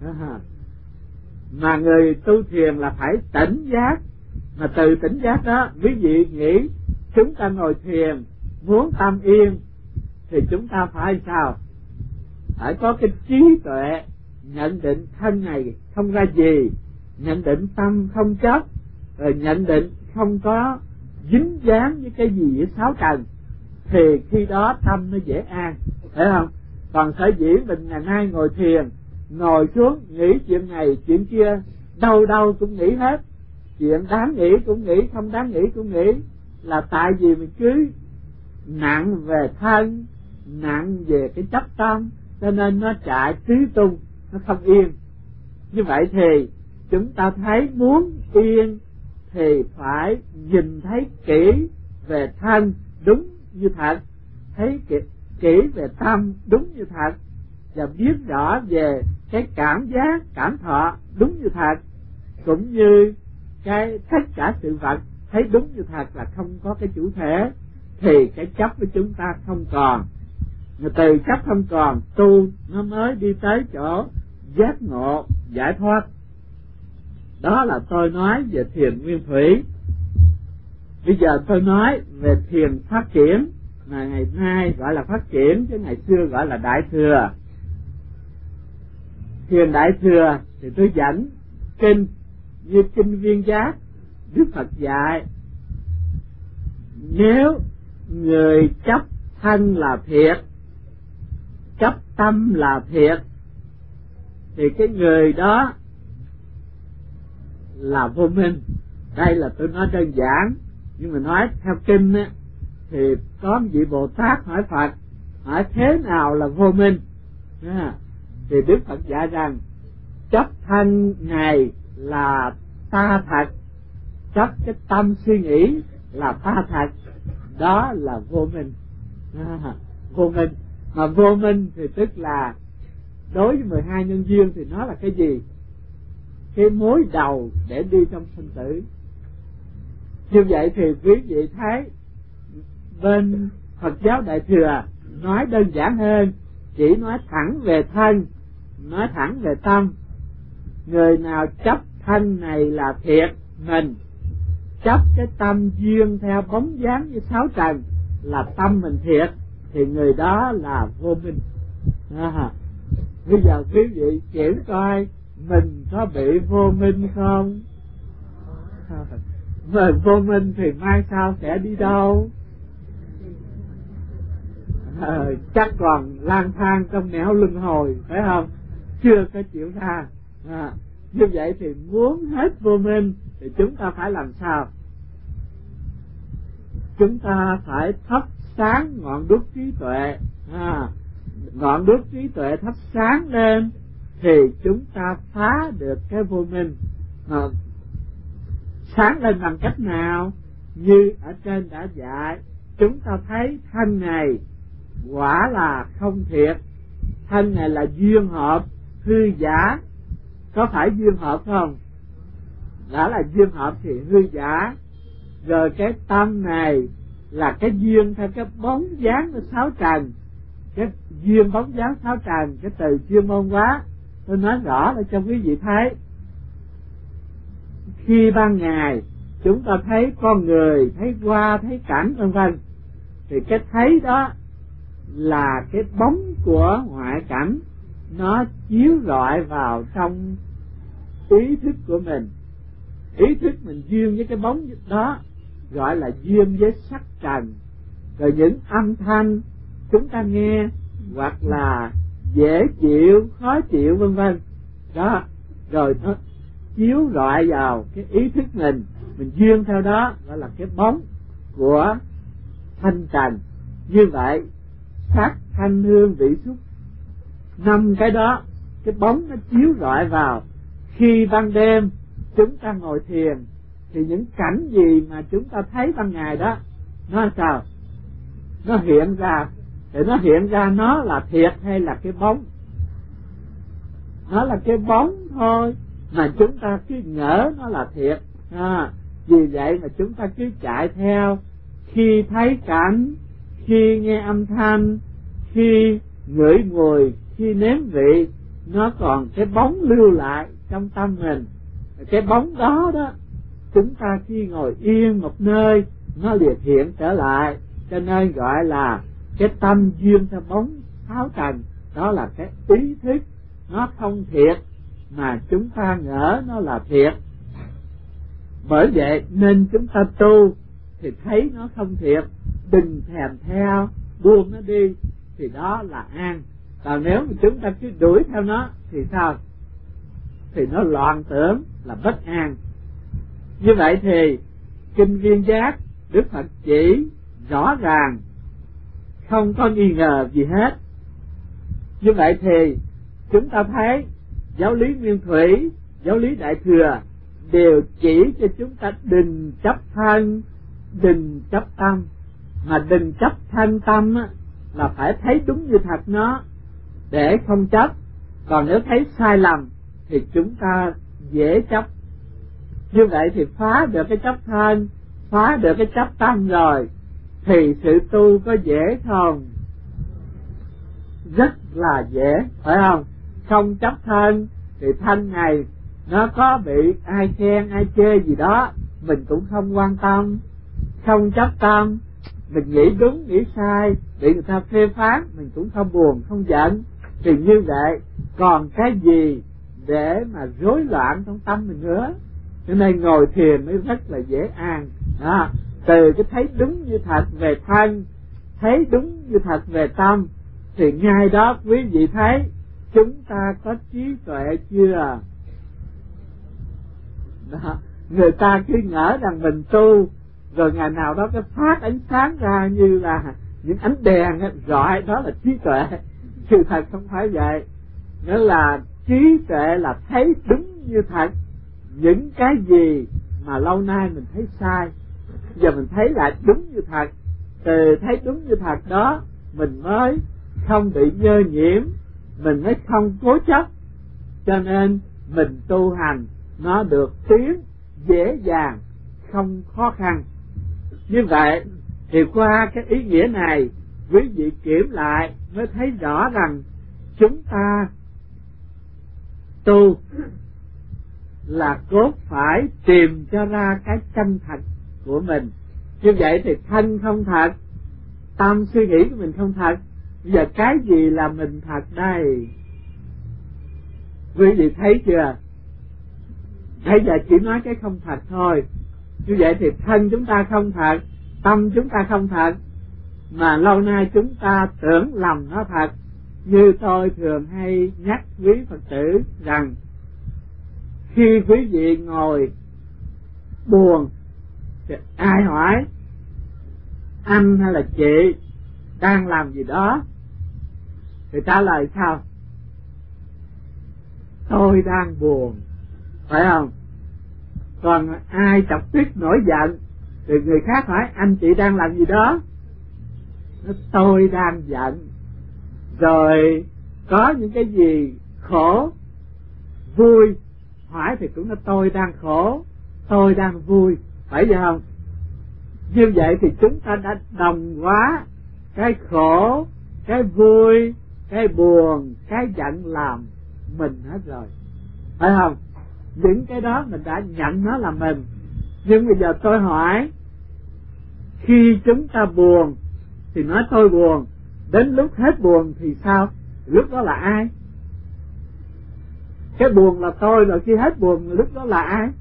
Mà người tu thiền là phải tỉnh giác. Mà từ tỉnh giác đó quý vị nghĩ chúng ta ngồi thiền muốn tâm yên thì chúng ta phải sao? Phải có cái trí tuệ nhận định thân này không ra gì, nhận định tâm không chấp, rồi nhận định không có dính dáng với cái gì với sáu trần, thì khi đó tâm nó dễ an, phải không? Còn sở dĩ mình ngày nay ngồi thiền, ngồi xuống nghĩ chuyện này chuyện kia, đâu đâu cũng nghĩ hết, chuyện đáng nghĩ cũng nghĩ, không đáng nghĩ cũng nghĩ, là tại vì mình cứ nặng về thân, nặng về cái chấp tâm, cho nên nó chạy tứ tung, nó không yên. Như vậy thì chúng ta thấy muốn yên thì phải nhìn thấy kỹ về thân đúng như thật, thấy kỹ, kỹ về tâm đúng như thật, và biết rõ về cái cảm giác, cảm thọ đúng như thật, cũng như cái tất cả sự vật thấy đúng như thật là không có cái chủ thể, thì cái chấp của chúng ta không còn. Mà từ chấp không còn, tu nó mới đi tới chỗ giác ngộ, giải thoát. Đó là tôi nói về thiền nguyên thủy. Bây giờ tôi nói về thiền phát triển, mà ngày nay gọi là phát triển chứ ngày xưa gọi là đại thừa. Thiền Đại Thừa thì tôi dẫn kinh như kinh Viên Giác, Đức Phật dạy nếu người chấp thân là thiệt, chấp tâm là thiệt, thì cái người đó là vô minh. Đây là tôi nói đơn giản, nhưng mà nói theo kinh á, thì có một vị Bồ Tát hỏi Phật, hỏi thế nào là vô minh à, thì Đức Phật dạy rằng chấp thân này là ta thật, chấp cái tâm suy nghĩ là ta thật, đó là vô minh à, vô minh. Mà vô minh thì tức là đối với mười hai nhân duyên thì nó là cái gì? Cái mối đầu để đi trong sinh tử. Như vậy thì quý vị thấy bên Phật giáo Đại Thừa nói đơn giản hơn, chỉ nói thẳng về thân, nói thẳng về tâm. Người nào chấp thân này là thiệt mình, chấp cái tâm duyên theo bóng dáng như sáu trần là tâm mình thiệt, thì người đó là vô minh à. Bây giờ quý vị kiểm coi mình có bị vô minh không? Mà vô minh thì mai sau sẽ đi đâu? À, chắc còn lang thang trong nẻo luân hồi, phải không? Chưa có chịu ra à. Như vậy thì muốn hết vô minh thì chúng ta phải làm sao? Chúng ta phải thắp sáng ngọn đuốc trí tuệ à. Ngọn đuốc trí tuệ thắp sáng lên thì chúng ta phá được cái vô minh. Mà sáng lên bằng cách nào? Như ở trên đã dạy, chúng ta thấy thân này quả là không thiệt, thân này là duyên hợp hư giả. Có phải duyên hợp không? Đã là duyên hợp thì hư giả. Rồi cái tâm này là cái duyên theo cái bóng dáng của sáu trần, cái duyên bóng dáng sáu trần, cái từ chuyên môn quá tôi nói rõ để cho quý vị thấy. Khi ban ngày chúng ta thấy con người, thấy hoa, thấy cảnh vân vân, thì cái thấy đó là cái bóng của ngoại cảnh, nó chiếu rọi vào trong ý thức của mình. Ý thức mình duyên với cái bóng đó gọi là duyên với sắc trần. Rồi những âm thanh chúng ta nghe hoặc là dễ chịu, khó chịu vân vân đó, rồi nó chiếu rọi vào cái ý thức mình, mình duyên theo đó, gọi là cái bóng của thanh trần. Như vậy sắc thanh hương vị xúc, năm cái đó, cái bóng nó chiếu rọi vào. Khi ban đêm chúng ta ngồi thiền thì những cảnh gì mà chúng ta thấy ban ngày đó, nó sao? Nó hiện ra. Thì nó hiện ra nó là thiệt hay là cái bóng? Nó là cái bóng thôi, mà chúng ta cứ ngỡ nó là thiệt à. Vì vậy mà chúng ta cứ chạy theo. Khi thấy cảnh, khi nghe âm thanh, khi ngửi mùi, khi nếm vị, nó còn cái bóng lưu lại trong tâm mình. Cái bóng đó đó, chúng ta khi ngồi yên một nơi nó liền hiện trở lại, cho nên gọi là cái tâm duyên theo bóng sáu trần. Đó là cái ý thức nó không thiệt mà chúng ta ngỡ nó là thiệt. Bởi vậy nên chúng ta tu thì thấy nó không thiệt, đừng thèm theo, buông nó đi, thì đó là an. Còn nếu mà chúng ta cứ đuổi theo nó thì sao? Thì nó loạn tưởng, là bất an. Như vậy thì kinh Viên Giác Đức Phật chỉ rõ ràng, không có nghi ngờ gì hết. Như vậy thì chúng ta thấy giáo lý Nguyên Thủy, giáo lý Đại Thừa đều chỉ cho chúng ta đừng chấp thân, đừng chấp tâm. Mà đừng chấp thân tâm á, là phải thấy đúng như thật nó để không chấp. Còn nếu thấy sai lầm thì chúng ta dễ chấp. Như vậy thì phá được cái chấp thân, phá được cái chấp tâm rồi thì sự tu có dễ không? Rất là dễ, phải không? Không chấp thân thì thân này nó có bị ai khen ai chê gì đó mình cũng không quan tâm. Không chấp tâm, mình nghĩ đúng nghĩ sai bị người ta phê phán mình cũng không buồn không giận. Thì như vậy còn cái gì để mà rối loạn trong tâm mình nữa. Cho nên ngồi thiền mới rất là dễ an đó. Từ cái thấy đúng như thật về thân, thấy đúng như thật về tâm, thì ngay đó quý vị thấy chúng ta có trí tuệ chưa? Đó. Người ta cứ ngỡ rằng mình tu rồi ngày nào đó cái phát ánh sáng ra như là những ánh đèn rọi, đó là trí tuệ. Sự thật không phải vậy. Nghĩa là trí tuệ là thấy đúng như thật những cái gì mà lâu nay mình thấy sai, giờ mình thấy lại đúng như thật. Từ thấy đúng như thật đó mình mới không bị nhơ nhiễm, mình mới không cố chấp, cho nên mình tu hành nó được tiến dễ dàng, không khó khăn. Như vậy thì qua cái ý nghĩa này, quý vị kiểm lại mới thấy rõ rằng chúng ta tu là cốt phải tìm cho ra cái chân thật của mình. Như vậy thì thân không thật, tâm suy nghĩ của mình không thật, bây giờ cái gì là mình thật đây? Quý vị thấy chưa? Bây giờ chỉ nói cái không thật thôi. Như vậy thì thân chúng ta không thật, tâm chúng ta không thật, mà lâu nay chúng ta tưởng lầm nó thật. Như tôi thường hay nhắc quý Phật tử rằng khi quý vị ngồi buồn thì ai hỏi anh hay là chị đang làm gì đó thì trả lời sao? Tôi đang buồn, phải không? Còn ai chọc tức nổi giận thì người khác hỏi anh chị đang làm gì đó, tôi đang giận. Rồi có những cái gì khổ vui hỏi thì cũng là tôi đang khổ, tôi đang vui, phải vậy không? Như vậy thì chúng ta đã đồng hóa cái khổ, cái vui, cái buồn, cái giận làm mình hết rồi, phải không? Những cái đó mình đã nhận nó là mình. Nhưng bây giờ tôi hỏi, khi chúng ta buồn thì nói tôi buồn, đến lúc hết buồn thì sao? Lúc đó là ai? Cái buồn là tôi, rồi khi hết buồn lúc đó là ai?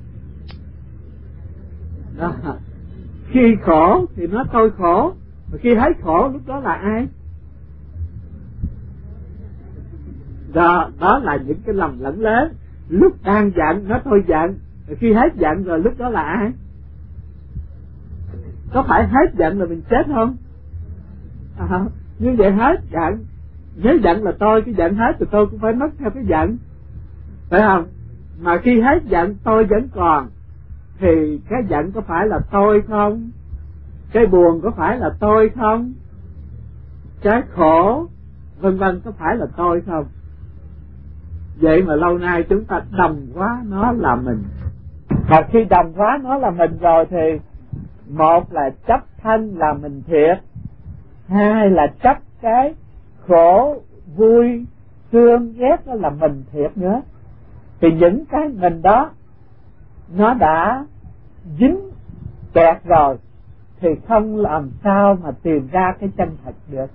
Đó. Khi khổ thì nói tôi khổ, mà khi hết khổ lúc đó là ai? Đó, đó là những cái lầm lẫn lớn. Lúc đang giận nói tôi giận, rồi khi hết giận rồi lúc đó là ai? Có phải hết giận là mình chết không? À, như vậy hết giận, nếu giận là tôi, cái giận hết thì tôi cũng phải mất theo cái giận, phải không? Mà khi hết giận tôi vẫn còn thì cái giận có phải là tôi không? Cái buồn có phải là tôi không? Cái khổ vân vân có phải là tôi không? Vậy mà lâu nay chúng ta đồng hóa nó là mình. Và khi đồng hóa nó là mình rồi thì một là chấp thân là mình thiệt, hai là chấp cái khổ vui thương ghét đó là mình thiệt nữa. Thì những cái mình đó nó đã dính kẹt rồi thì không làm sao mà tìm ra cái chân thật được.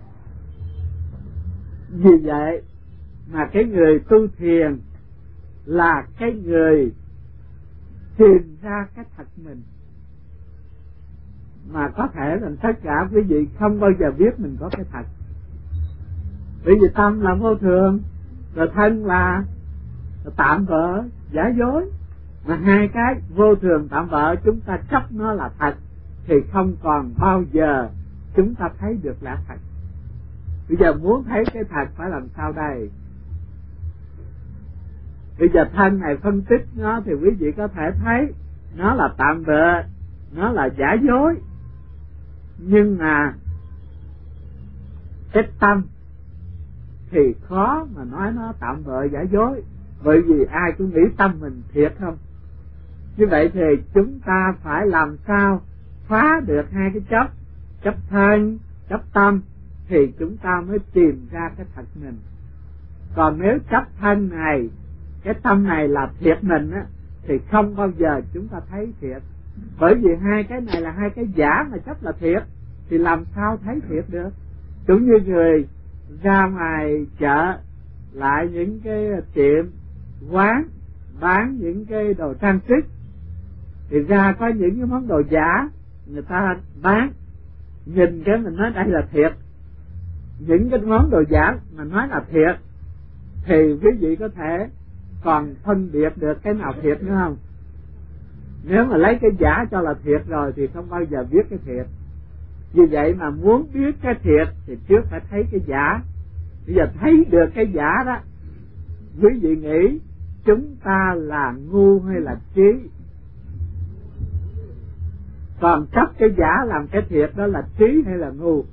Vì vậy mà cái người tu thiền là cái người tìm ra cái thật mình. Mà có thể là tất cả quý vị không bao giờ biết mình có cái thật. Bởi vì tâm là vô thường, rồi thân là tạm bợ giả dối. Mà hai cái vô thường tạm bợ chúng ta chấp nó là thật thì không còn bao giờ chúng ta thấy được là thật. Bây giờ muốn thấy cái thật phải làm sao đây? Bây giờ thân này phân tích nó thì quý vị có thể thấy nó là tạm bợ, nó là giả dối. Nhưng mà cái tâm thì khó mà nói nó tạm bợ giả dối, bởi vì ai cũng nghĩ tâm mình thiệt không. Như vậy thì chúng ta phải làm sao phá được hai cái chấp, chấp thân, chấp tâm, thì chúng ta mới tìm ra cái thật mình. Còn nếu chấp thân này, cái tâm này là thiệt mình á, thì không bao giờ chúng ta thấy thiệt. Bởi vì hai cái này là hai cái giả mà chấp là thiệt, thì làm sao thấy thiệt được? Cũng như người ra ngoài chợ lại những cái tiệm quán bán những cái đồ trang sức, thì ra có những cái món đồ giả người ta bán, nhìn cái mình nói đây là thiệt, những cái món đồ giả mà nói là thiệt, thì quý vị có thể còn phân biệt được cái nào thiệt nữa không? Nếu mà lấy cái giả cho là thiệt rồi thì không bao giờ biết cái thiệt. Vì vậy mà muốn biết cái thiệt thì trước phải thấy cái giả. Bây giờ thấy được cái giả đó, quý vị nghĩ chúng ta là ngu hay là trí? Còn chấp cái giả làm cái thiệt đó là trí hay là ngu?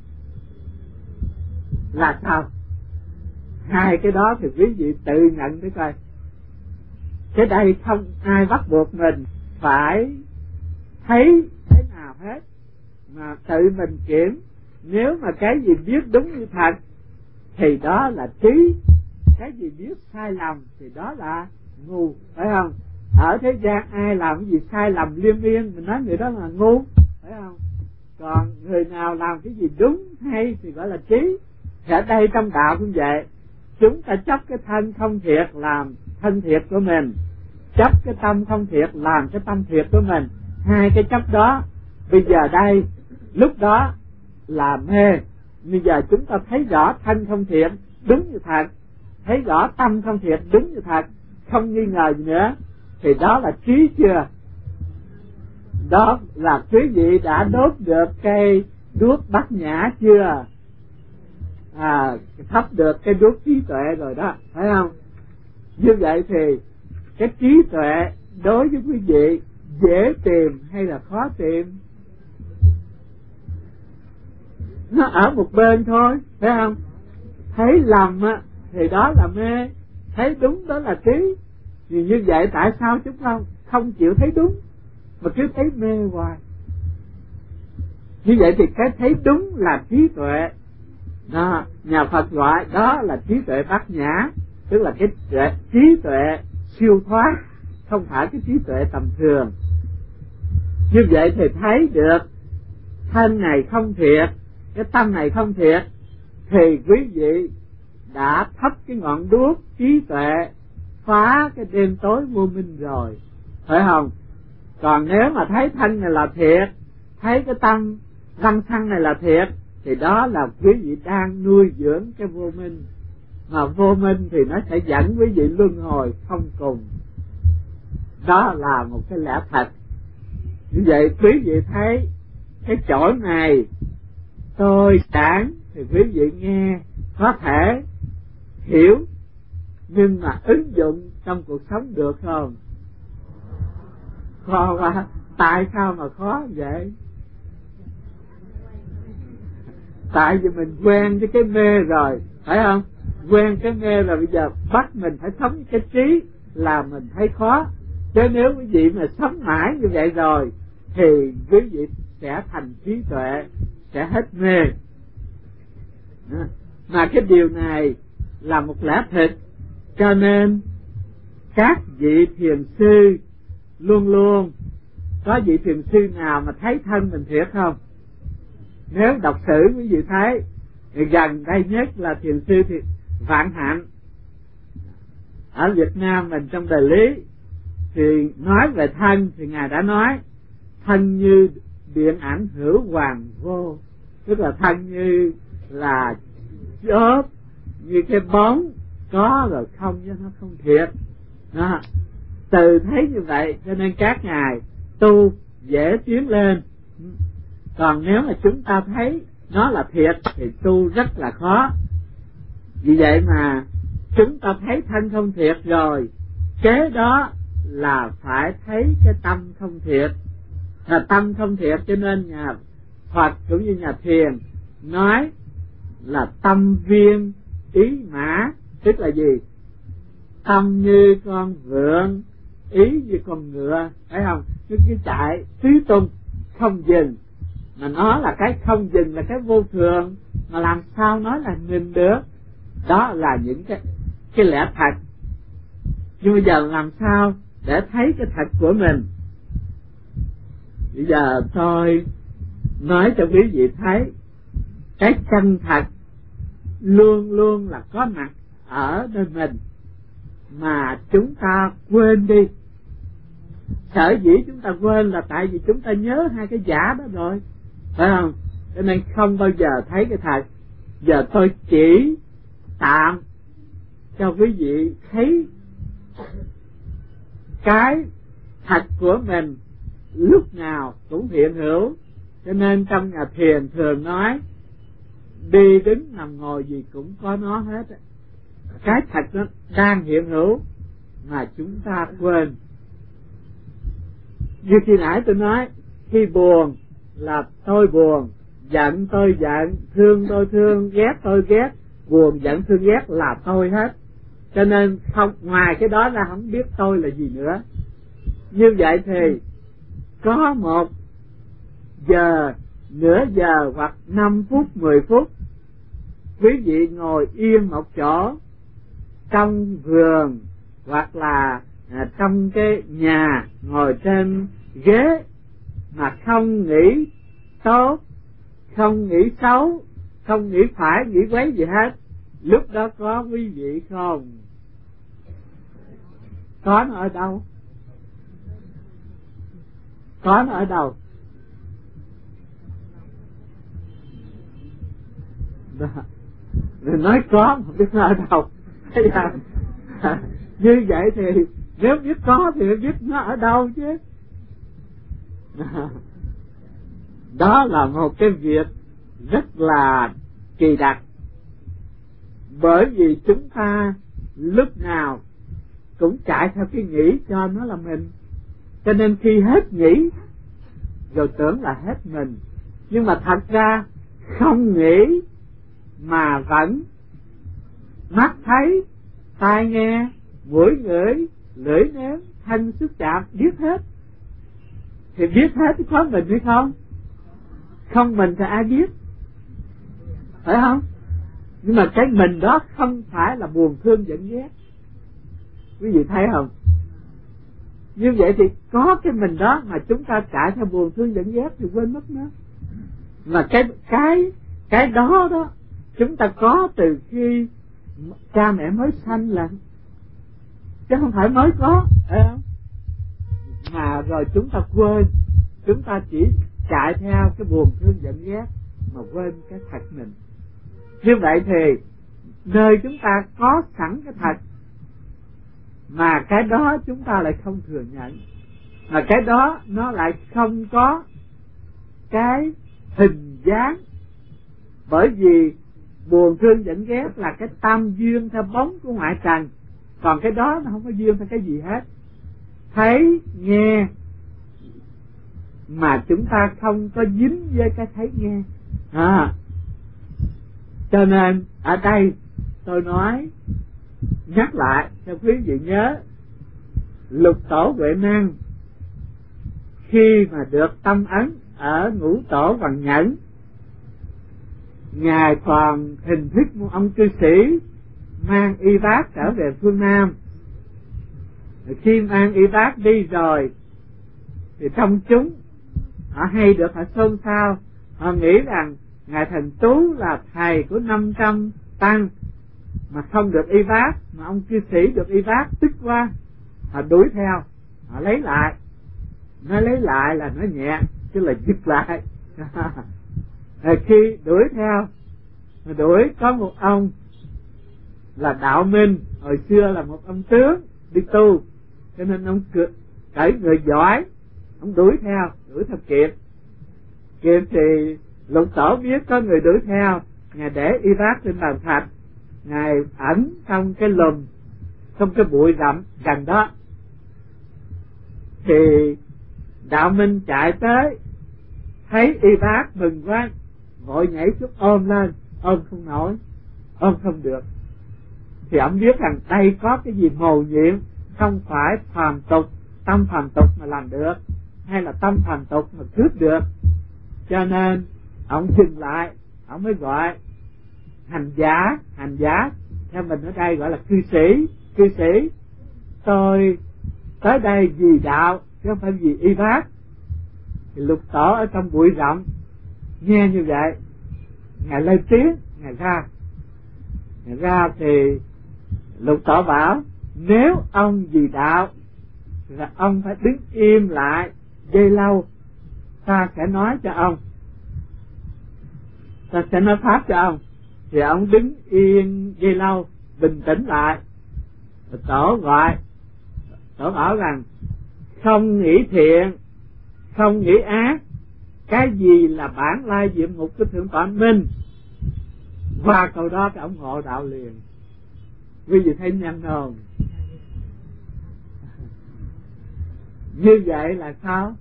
Là sao? Hai cái đó thì quý vị tự nhận thấy coi. Cái đây không ai bắt buộc mình phải thấy thế nào hết, mà tự mình kiểm. Nếu mà cái gì biết đúng như thật thì đó là trí, cái gì biết sai lầm thì đó là ngu, phải không? Ở thế gian ai làm cái gì sai lầm liên miên mình nói người đó là ngu, phải không? Còn người nào làm cái gì đúng hay thì gọi là trí. Thì ở đây trong đạo cũng vậy, chúng ta chấp cái thân không thiệt làm thân thiệt của mình, chấp cái tâm không thiệt làm cái tâm thiệt của mình. Hai cái chấp đó bây giờ đây lúc đó là mê. Bây giờ chúng ta thấy rõ thân không thiệt đúng như thật, thấy rõ tâm không thiệt đúng như thật, không nghi ngờ gì nữa, thì đó là trí chưa? Đó là quý vị đã đốt được cây đuốc bát nhã chưa? À, thắp được cái đuốc trí tuệ rồi đó, phải không? Như vậy thì cái trí tuệ đối với quý vị dễ tìm hay là khó tìm? Nó ở một bên thôi, phải không? Thấy lầm á thì đó là mê, thấy đúng đó là trí. Vì như vậy tại sao chúng không không chịu thấy đúng mà cứ thấy mê hoài? Như vậy thì cái thấy đúng là trí tuệ. Đó, nhà Phật gọi đó là trí tuệ bát nhã, tức là cái tuệ, trí tuệ siêu thoát, không phải cái trí tuệ tầm thường. Như vậy thì thấy được thân này không thiệt, cái tâm này không thiệt, thì quý vị đã thắp cái ngọn đuốc trí tuệ phá cái đêm tối vô minh rồi, phải không? Còn nếu mà thấy thân này là thiệt, thấy cái tâm lăng xăng này là thiệt, thì đó là quý vị đang nuôi dưỡng cái vô minh, mà vô minh thì nó sẽ dẫn quý vị luân hồi không cùng. Đó là một cái lẽ thật. Như vậy quý vị thấy cái chỗ này tôi giảng thì quý vị nghe có thể hiểu, nhưng mà ứng dụng trong cuộc sống được không? Khó quá. Tại sao mà khó vậy? Tại vì mình quen với cái mê rồi, phải không? Quen cái mê rồi, bây giờ bắt mình phải sống với cái trí là mình thấy khó. Chứ nếu quý vị mà sống mãi như vậy rồi thì quý vị sẽ thành trí tuệ, sẽ hết mê. Mà cái điều này là một lẽ thật, cho nên các vị thiền sư luôn luôn, có vị thiền sư nào mà thấy thân mình thiệt không? Nếu đọc sử quý vị thấy, thì gần đây nhất là thiền sư thì Vạn Hạnh ở Việt Nam mình trong Đời Lý, thì nói về thân thì ngài đã nói thân như điện ảnh hữu hoàng vô, tức là thân như là chớp, như cái bóng có rồi không, chứ nó không thiệt. Đó. Từ thấy như vậy cho nên các ngài tu dễ tiến lên. Còn nếu mà chúng ta thấy nó là thiệt thì tu rất là khó. Vì vậy mà chúng ta thấy thân không thiệt rồi, kế đó là phải thấy cái tâm không thiệt. Là tâm không thiệt, cho nên nhà Phật cũng như nhà Thiền nói là tâm viên ý mã, tức là gì? Tâm như con vượn, ý như con ngựa, phải không? Cứ cứ chạy tứ tung không dừng, mà nó là cái không dừng, là cái vô thường, mà làm sao nói là ngừng được? Đó là những cái cái lẽ thật. Nhưng bây giờ làm sao để thấy cái thật của mình? Bây giờ tôi nói cho quý vị thấy cái chân thật luôn luôn là có mặt ở nơi mình, mà chúng ta quên đi. Sở dĩ chúng ta quên là tại vì chúng ta nhớ hai cái giả đó rồi, phải không? Cho nên không bao giờ thấy cái thật. Giờ tôi chỉ tạm cho quý vị thấy cái thật của mình lúc nào cũng hiện hữu. Cho nên trong nhà thiền thường nói đi đứng nằm ngồi gì cũng có nó hết. Cái thật nó đang hiện hữu mà chúng ta quên. Như khi nãy tôi nói, khi buồn là tôi buồn, giận tôi giận, thương tôi thương, ghét tôi ghét, buồn giận thương ghét là tôi hết. Cho nên không, ngoài cái đó ra không biết tôi là gì nữa. Như vậy thì có một giờ, nửa giờ hoặc năm phút, mười phút, quý vị ngồi yên một chỗ trong vườn hoặc là à, trong cái nhà, ngồi trên ghế mà không nghĩ tốt, không nghĩ xấu, không nghĩ phải, nghĩ quấy gì hết. Lúc đó có quý vị không? Có nó ở đâu? Có nó ở đâu? Rồi nói có không biết nó ở đâu. Như vậy thì nếu biết có thì biết nó ở đâu chứ. Đó là một cái việc rất là kỳ đặc, bởi vì chúng ta lúc nào cũng chạy theo cái nghĩ cho nó là mình. Cho nên khi hết nghĩ rồi tưởng là hết mình, nhưng mà thật ra không nghĩ mà vẫn mắt thấy, tai nghe, mũi ngửi, lưỡi nếm, thân xúc chạm, biết hết. Thì biết hết thì có mình hay không? Không mình thì ai biết, phải không? Nhưng mà cái mình đó không phải là buồn thương giận ghét. Quý vị thấy không? Như vậy thì có cái mình đó mà chúng ta chạy theo buồn thương giận ghét thì quên mất nó. Mà cái cái cái đó đó chúng ta có từ khi cha mẹ mới sanh lần, chứ không phải mới có, phải không? Mà rồi chúng ta quên, chúng ta chỉ chạy theo cái buồn thương giận ghét mà quên cái thật mình. Như vậy thì nơi chúng ta có sẵn cái thật, mà cái đó chúng ta lại không thừa nhận, mà cái đó nó lại không có cái hình dáng. Bởi vì buồn thương giận ghét là cái tam duyên theo bóng của ngoại trần, còn cái đó nó không có duyên theo cái gì hết. Thấy nghe mà chúng ta không có dính với cái thấy nghe à. Cho nên ở đây tôi nói, nhắc lại cho quý vị nhớ, Lục Tổ Huệ Năng khi mà được tâm ấn ở Ngũ Tổ Hoàng Nhẫn, Ngài còn hình thức một ông cư sĩ mang y bát trở về phương Nam. Khi mang y bát đi rồi thì trong chúng họ hay được họ xôn xao, họ nghĩ rằng Ngài Thần Tú là thầy của năm trăm tăng mà không được y bát, mà ông cư sĩ được y bát, tức quá. Họ đuổi theo, họ lấy lại. Nói lấy lại là nó nhẹ, chứ là giật lại. Khi đuổi theo, đuổi có một ông là Đạo Minh, hồi xưa là một ông tướng đi tu, cho nên ông cởi người giỏi, ông đuổi theo, đuổi theo kịp. Kịp thì Lục Tổ biết có người đuổi theo, Ngài để y bát trên bàn thạch, Ngài ẩn trong cái lùm, trong cái bụi rậm gần đó. Thì Đạo Minh chạy tới, thấy y bát mừng quá, vội nhảy xuống ôm lên, ôm không nổi, ôm không được. Thì ông biết rằng đây có cái gì mầu nhiệm, không phải phàm tục, tâm phàm tục mà làm được, hay là tâm phàm tục mà cướp được. Cho nên ông dừng lại, ông mới gọi hành giả, hành giả theo mình ở đây gọi là cư sĩ, cư sĩ, tôi tới đây vì đạo chứ không phải vì y bát. Thì Lục Tổ ở trong bụi rậm nghe như vậy, Ngài lên tiếng, Ngài ra, ra thì Lục Tổ bảo nếu ông vì đạo là ông phải đứng im lại giây lâu, ta sẽ nói cho ông, ta sẽ nói pháp cho ông, thì ông đứng yên giây lâu, bình tĩnh lại. Tổ gọi, Tổ bảo rằng không nghĩ thiện, không nghĩ ác, cái gì là bản lai diệm ngục của Thượng Tọa Minh. Qua câu đó thì ông ngộ đạo liền. Quý vị thấy nhanh không? Như vậy là sao?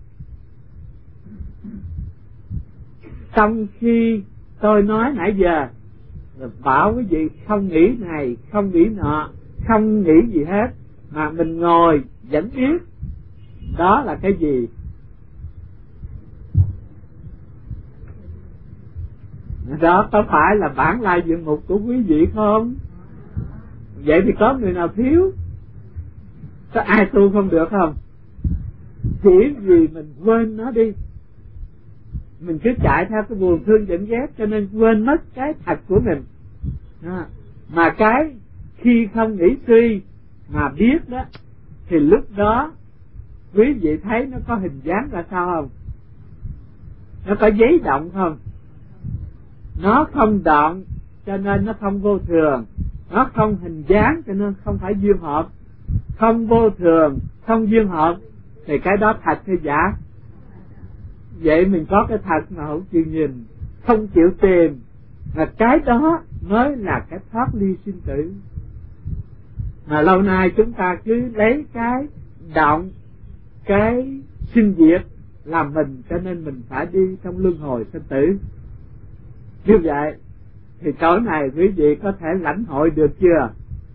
Trong khi tôi nói nãy giờ bảo quý vị không nghĩ này, không nghĩ nọ, không nghĩ gì hết, mà mình ngồi vẫn biết đó là cái gì. Đó có phải là bản lai diện mục của quý vị không? Vậy thì có người nào thiếu? Có ai tu không được không? Chỉ vì mình quên nó đi, mình cứ chạy theo cái buồn thương giận ghét, cho nên quên mất cái thật của mình. À, mà cái khi không nghĩ suy mà biết đó, thì lúc đó quý vị thấy nó có hình dáng ra sao không? Nó có giấy động không? Nó không động cho nên nó không vô thường, nó không hình dáng cho nên không phải duyên hợp. Không vô thường, không duyên hợp thì cái đó thật hay giả? Vậy mình có cái thật mà không chịu nhìn, không chịu tìm, mà cái đó mới là cái thoát ly sinh tử. Mà lâu nay chúng ta cứ lấy cái động, cái sinh diệt làm mình, cho nên mình phải đi trong luân hồi sinh tử. Như vậy thì tối nay quý vị có thể lãnh hội được chưa?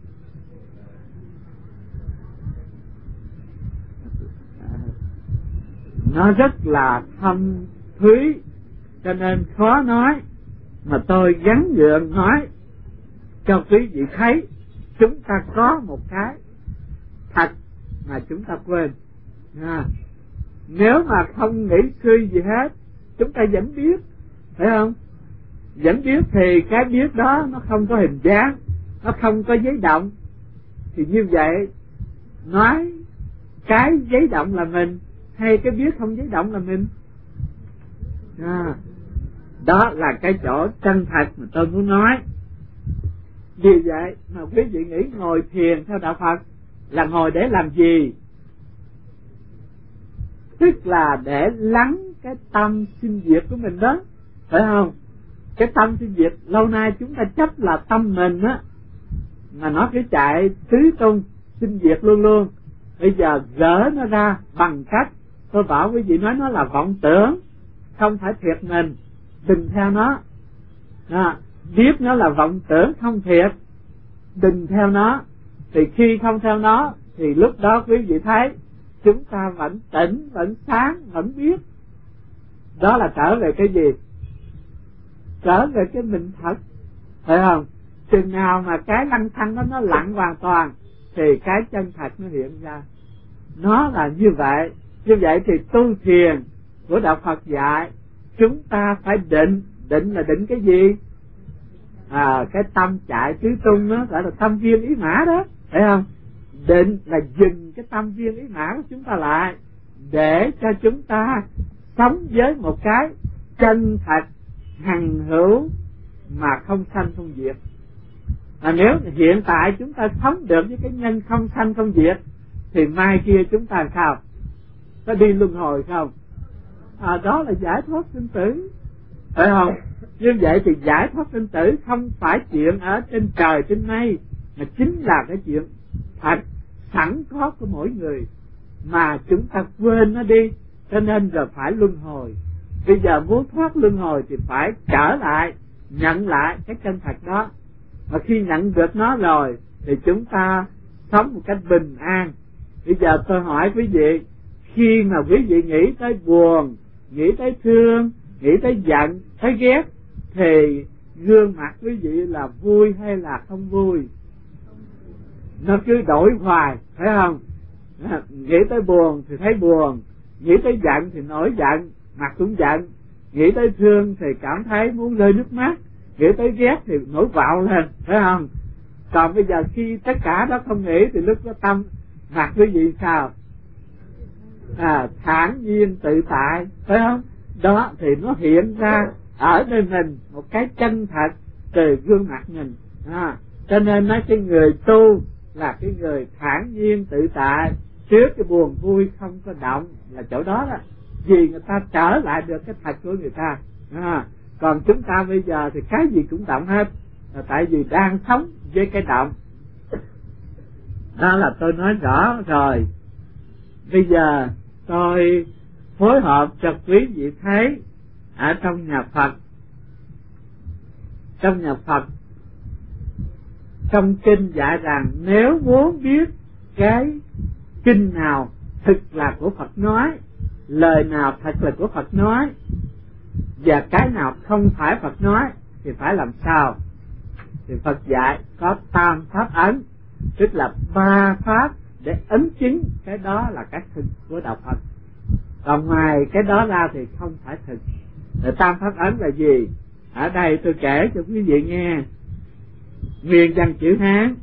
Nó rất là thâm thúy cho nên khó nói, mà tôi gắng gượng nói cho quý vị thấy chúng ta có một cái thật mà chúng ta quên. À, nếu mà không nghĩ suy gì hết, chúng ta vẫn biết, phải không? Vẫn biết thì cái biết đó nó không có hình dáng, nó không có giấy động, thì như vậy nói cái giấy động là mình hay cái biết không giấy động là mình? À, đó là cái chỗ chân thật mà tôi muốn nói. Vì vậy mà quý vị nghĩ ngồi thiền theo đạo Phật là ngồi để làm gì? Tức là để lắng cái tâm sinh diệt của mình đó, phải không? Cái tâm sinh diệt lâu nay chúng ta chấp là tâm mình á, mà nó cứ chạy tứ tung sinh diệt luôn luôn. Bây giờ gỡ nó ra bằng cách tôi bảo quý vị nói nó là vọng tưởng, không phải thiệt mình, đừng theo nó. À, biết nó là vọng tưởng không thiệt, đừng theo nó. Thì khi không theo nó thì lúc đó quý vị thấy chúng ta vẫn tỉnh, vẫn sáng, vẫn biết. Đó là trở về cái gì? Trở về cái mình thật, phải không? Chừng nào mà cái lăng xăng đó nó lặng hoàn toàn thì cái chân thật nó hiện ra. Nó là như vậy. Như vậy thì tu thiền của đạo Phật dạy chúng ta phải định. Định là định cái gì? À, cái tâm chạy tứ tung đó gọi là tâm viên ý mã đó, phải không? Định là dừng cái tâm viên ý mã của chúng ta lại, để cho chúng ta sống với một cái chân thật hằng hữu mà không sanh không diệt. À, nếu hiện tại chúng ta sống được với cái nhân không sanh không diệt thì mai kia chúng ta sao? Có đi luân hồi không? À, đó là giải thoát sinh tử, phải không? Như vậy thì giải thoát sinh tử không phải chuyện ở trên trời trên mây, mà chính là cái chuyện thật sẵn có của mỗi người mà chúng ta quên nó đi, cho nên giờ phải luân hồi. Bây giờ muốn thoát luân hồi thì phải trở lại, nhận lại cái chân thật đó. Mà khi nhận được nó rồi thì chúng ta sống một cách bình an. Bây giờ tôi hỏi quý vị, khi mà quý vị nghĩ tới buồn, nghĩ tới thương, nghĩ tới giận, tới ghét, thì gương mặt quý vị là vui hay là không vui? Nó cứ đổi hoài, phải không? Nghĩ tới buồn thì thấy buồn, nghĩ tới giận thì nổi giận, mặt cũng giận, nghĩ tới thương thì cảm thấy muốn rơi nước mắt, nghĩ tới ghét thì nổi quạo lên, phải không? Còn bây giờ khi tất cả đó không nghĩ thì lúc đó tâm mặt cái gì sao? À, thản nhiên tự tại, phải không? Đó thì nó hiện ra ở nơi mình một cái chân thật từ gương mặt mình. À, cho nên nói cái người tu là cái người thản nhiên tự tại, trước cái buồn vui không có động, là chỗ đó đó, vì người ta trở lại được cái thật của người ta. À, còn chúng ta bây giờ thì cái gì cũng động hết, là tại vì đang sống với cái động. Đó là tôi nói rõ rồi. Bây giờ tôi phối hợp cho quý vị thấy ở trong nhà Phật. Trong nhà Phật, trong kinh dạy rằng nếu muốn biết cái kinh nào thực là của Phật nói, lời nào thật là của Phật nói, và cái nào không phải Phật nói, thì phải làm sao? Thì Phật dạy có tam pháp ấn, tức là ba pháp để ấn chứng cái đó là cái thực của đạo Phật. Còn ngoài cái đó ra thì không phải thực. Rồi tam pháp ấn là gì? Ở đây tôi kể cho quý vị nghe. Nguyên văn chữ Hán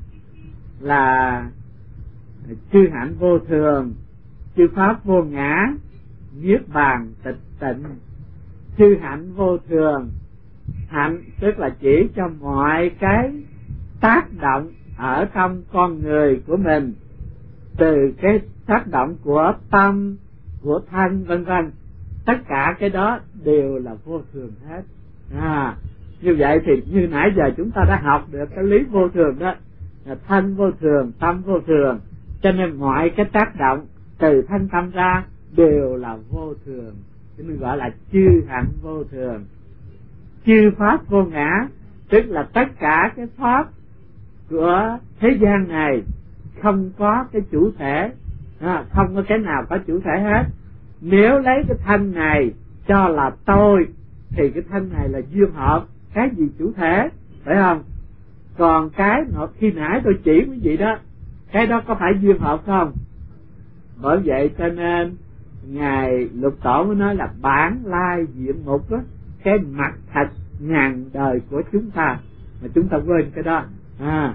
là chư hạnh vô thường, chư pháp vô ngã, niết bàn tịch tịnh. Chư hạnh vô thường, hạnh tức là chỉ cho mọi cái tác động ở trong con người của mình, từ cái tác động của tâm, của thân vân vân, tất cả cái đó đều là vô thường hết. À, như vậy thì như nãy giờ chúng ta đã học được cái lý vô thường đó, là thân vô thường, tâm vô thường, cho nên mọi cái tác động từ thân tâm ra đều là vô thường, cho nên gọi là chư hạnh vô thường. Chư pháp vô ngã, tức là tất cả cái pháp của thế gian này không có cái chủ thể, à, không có cái nào có chủ thể hết. Nếu lấy cái thân này cho là tôi thì cái thân này là duyên hợp, cái gì chủ thể, phải không? Còn cái nọ khi nãy tôi chỉ quý vị đó, cái đó có phải duyên hợp không? Bởi vậy cho nên ngài Lục Tổ mới nói là bản lai diện mục đó, cái mặt thật ngàn đời của chúng ta mà chúng ta quên cái đó. À,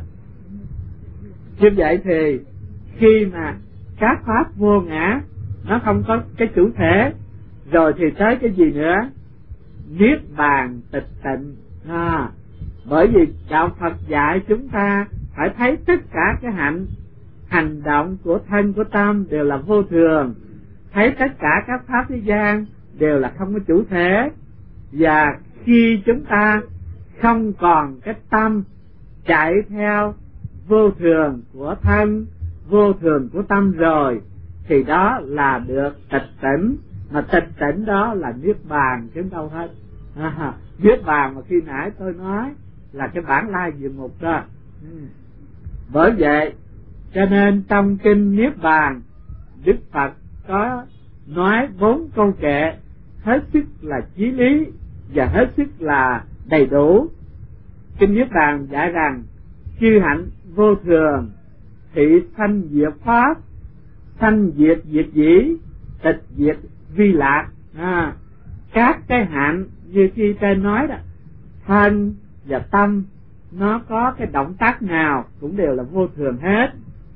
như vậy thì khi mà các pháp vô ngã nó không có cái chủ thể, rồi thì tới cái gì nữa? Niết bàn tịch tịnh. À, bởi vì đạo Phật dạy chúng ta phải thấy tất cả cái hạnh hành động của thân của tâm đều là vô thường, thấy tất cả các pháp thế gian đều là không có chủ thể. Và khi chúng ta không còn cái tâm chạy theo vô thường của thân, vô thường của tâm rồi, thì đó là được tịch tỉnh. Mà tịch tỉnh đó là niết bàn chứ đâu hết. À, niết bàn mà khi nãy tôi nói là cái bản lai diện mục đó. Ừ. Bởi vậy cho nên trong kinh Niết Bàn, Đức Phật có nói bốn câu kệ hết sức là chí lý và hết sức là đầy đủ. Kinh Niết Bàn dạy rằng chư hạnh vô thường, thị sanh diệt pháp, sanh diệt diệt dĩ, tịch diệt vi lạc. À, các cái hạnh như khi trên nói đó, thân và tâm nó có cái động tác nào cũng đều là vô thường hết.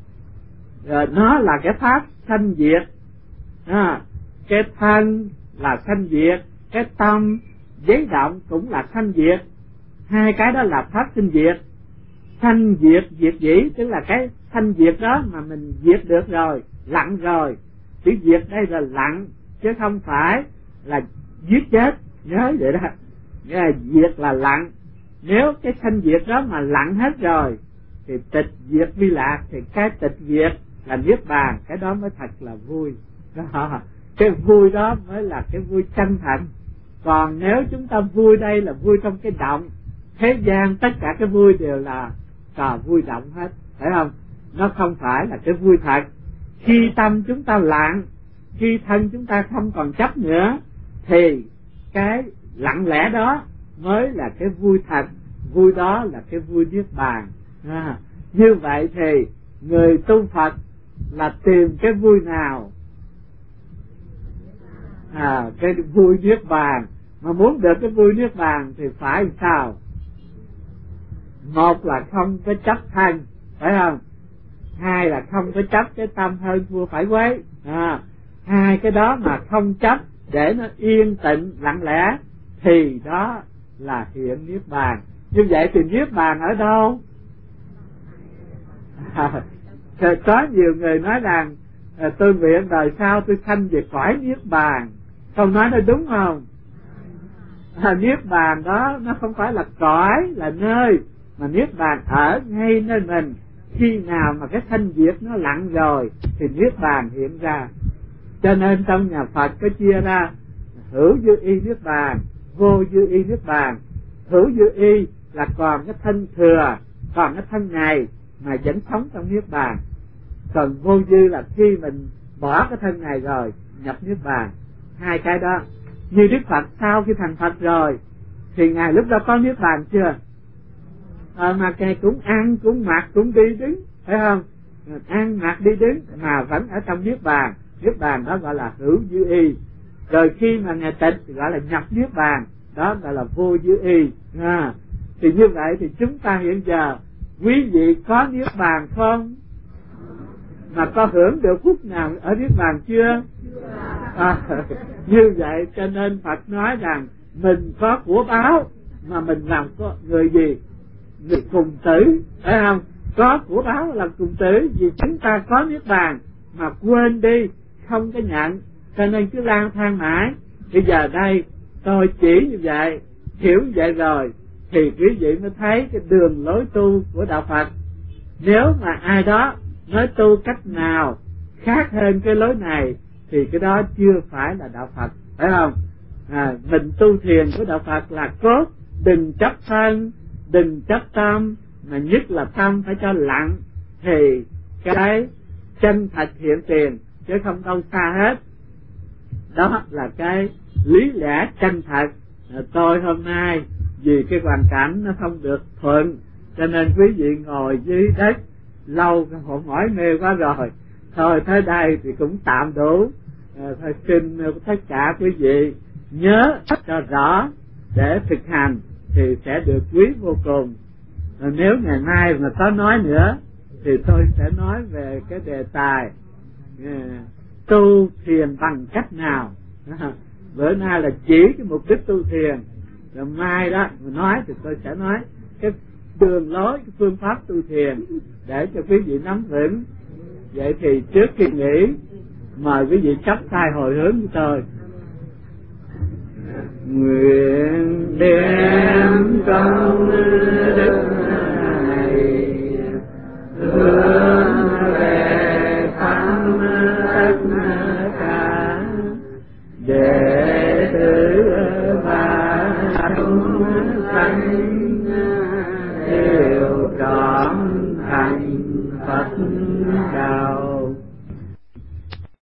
Rồi nó là cái pháp sanh diệt. À, cái thân là sanh diệt, cái tâm giấy động cũng là sanh diệt. Hai cái đó là pháp sinh diệt. Sanh diệt diệt dĩ tức là cái sanh diệt đó mà mình diệt được rồi, lặng rồi. Chữ diệt đây là lặng chứ không phải là giết chết, nhớ vậy đó. Nghĩa là diệt là lặng. Nếu cái sanh diệt đó mà lặng hết rồi thì tịch diệt vi lạc, thì cái tịch diệt là niết bàn, cái đó mới thật là vui đó. Cái vui đó mới là cái vui chân thành. Còn nếu chúng ta vui đây là vui trong cái động, thế gian tất cả cái vui đều là trò vui động hết, phải không? Nó không phải là cái vui thật. Khi tâm chúng ta lặng, khi thân chúng ta không còn chấp nữa, thì cái lặng lẽ đó mới là cái vui thật. Vui đó là cái vui niết bàn. À, như vậy thì người tu Phật là tìm cái vui nào? À, cái vui niết bàn. Mà muốn được cái vui niết bàn thì phải sao? một là không có chấp thân, phải không? Hai là không có chấp cái tâm hơn thua phải quấy. À, hai cái đó mà không chấp để nó yên tĩnh lặng lẽ thì đó là hiện niết bàn. Như vậy thì niết bàn ở đâu? À, có nhiều người nói rằng à, tôi nguyện đời sau tôi sanh về cõi niết bàn. Câu nói nó đúng không? À, niết bàn đó nó không phải là cõi, là nơi, mà niết bàn ở ngay nơi mình. Khi nào mà cái thanh diệt nó lặng rồi thì niết bàn hiện ra. Cho nên trong nhà Phật có chia ra hữu dư y niết bàn, vô dư y niết bàn. Hữu dư y là còn cái thân thừa, còn cái thân này mà vẫn sống trong niết bàn. Còn vô dư là khi mình bỏ cái thân này rồi nhập niết bàn. Hai cái đó. Như Đức Phật sau khi thành Phật rồi thì Ngài lúc đó có niết bàn chưa? À, mà Ngài cũng ăn, cũng mặc, cũng đi đứng, phải không? Ăn mặc đi đứng mà vẫn ở trong niết bàn. Niết bàn đó gọi là hữu dư y. Rồi khi mà Ngài tịch thì gọi là nhập niết bàn, đó gọi là vô dư y. À, thì như vậy thì chúng ta hiện giờ quý vị có niết bàn không? Mà có hưởng được phút nào ở niết bàn chưa? À, như vậy cho nên Phật nói rằng mình có của báo mà mình làm có người gì? Người cùng tử, phải không? Có của báo là cùng tử, vì chúng ta có niết bàn mà quên đi, không có nhận, cho nên cứ lang thang mãi. Bây giờ đây tôi chỉ như vậy, hiểu như vậy rồi thì quý vị mới thấy cái đường lối tu của đạo Phật. Nếu mà ai đó nói tu cách nào khác hơn cái lối này thì cái đó chưa phải là đạo Phật, phải không? À, mình tu thiền của đạo Phật là cốt, đừng chấp thân, đừng chấp tâm, mà nhất là tâm phải cho lặng thì cái chân thật hiện tiền, chứ không đâu xa hết. Đó là cái lý lẽ chân thật. À, tôi hôm nay vì cái hoàn cảnh nó không được thuận cho nên quý vị ngồi dưới đất lâu họ mỏi mê quá rồi, thôi tới đây thì cũng tạm đủ. À, thôi xin tất cả quý vị nhớ cho rõ để thực hành thì sẽ được quý vô cùng. À, nếu ngày mai mà có nói nữa thì tôi sẽ nói về cái đề tài à, tu thiền bằng cách nào. À, bữa nay là chỉ cái mục đích tu thiền, rồi mai đó mà nói thì tôi sẽ nói cái đường lối, cái phương pháp tu thiền để cho quý vị nắm vững. Vậy thì trước khi nghỉ mời quý vị chắp tay hồi hướng với tôi. Nguyện đem công đức này hướng về thăm tất cả đệ tử và chúng sanh đều trọn thành Phật đạo.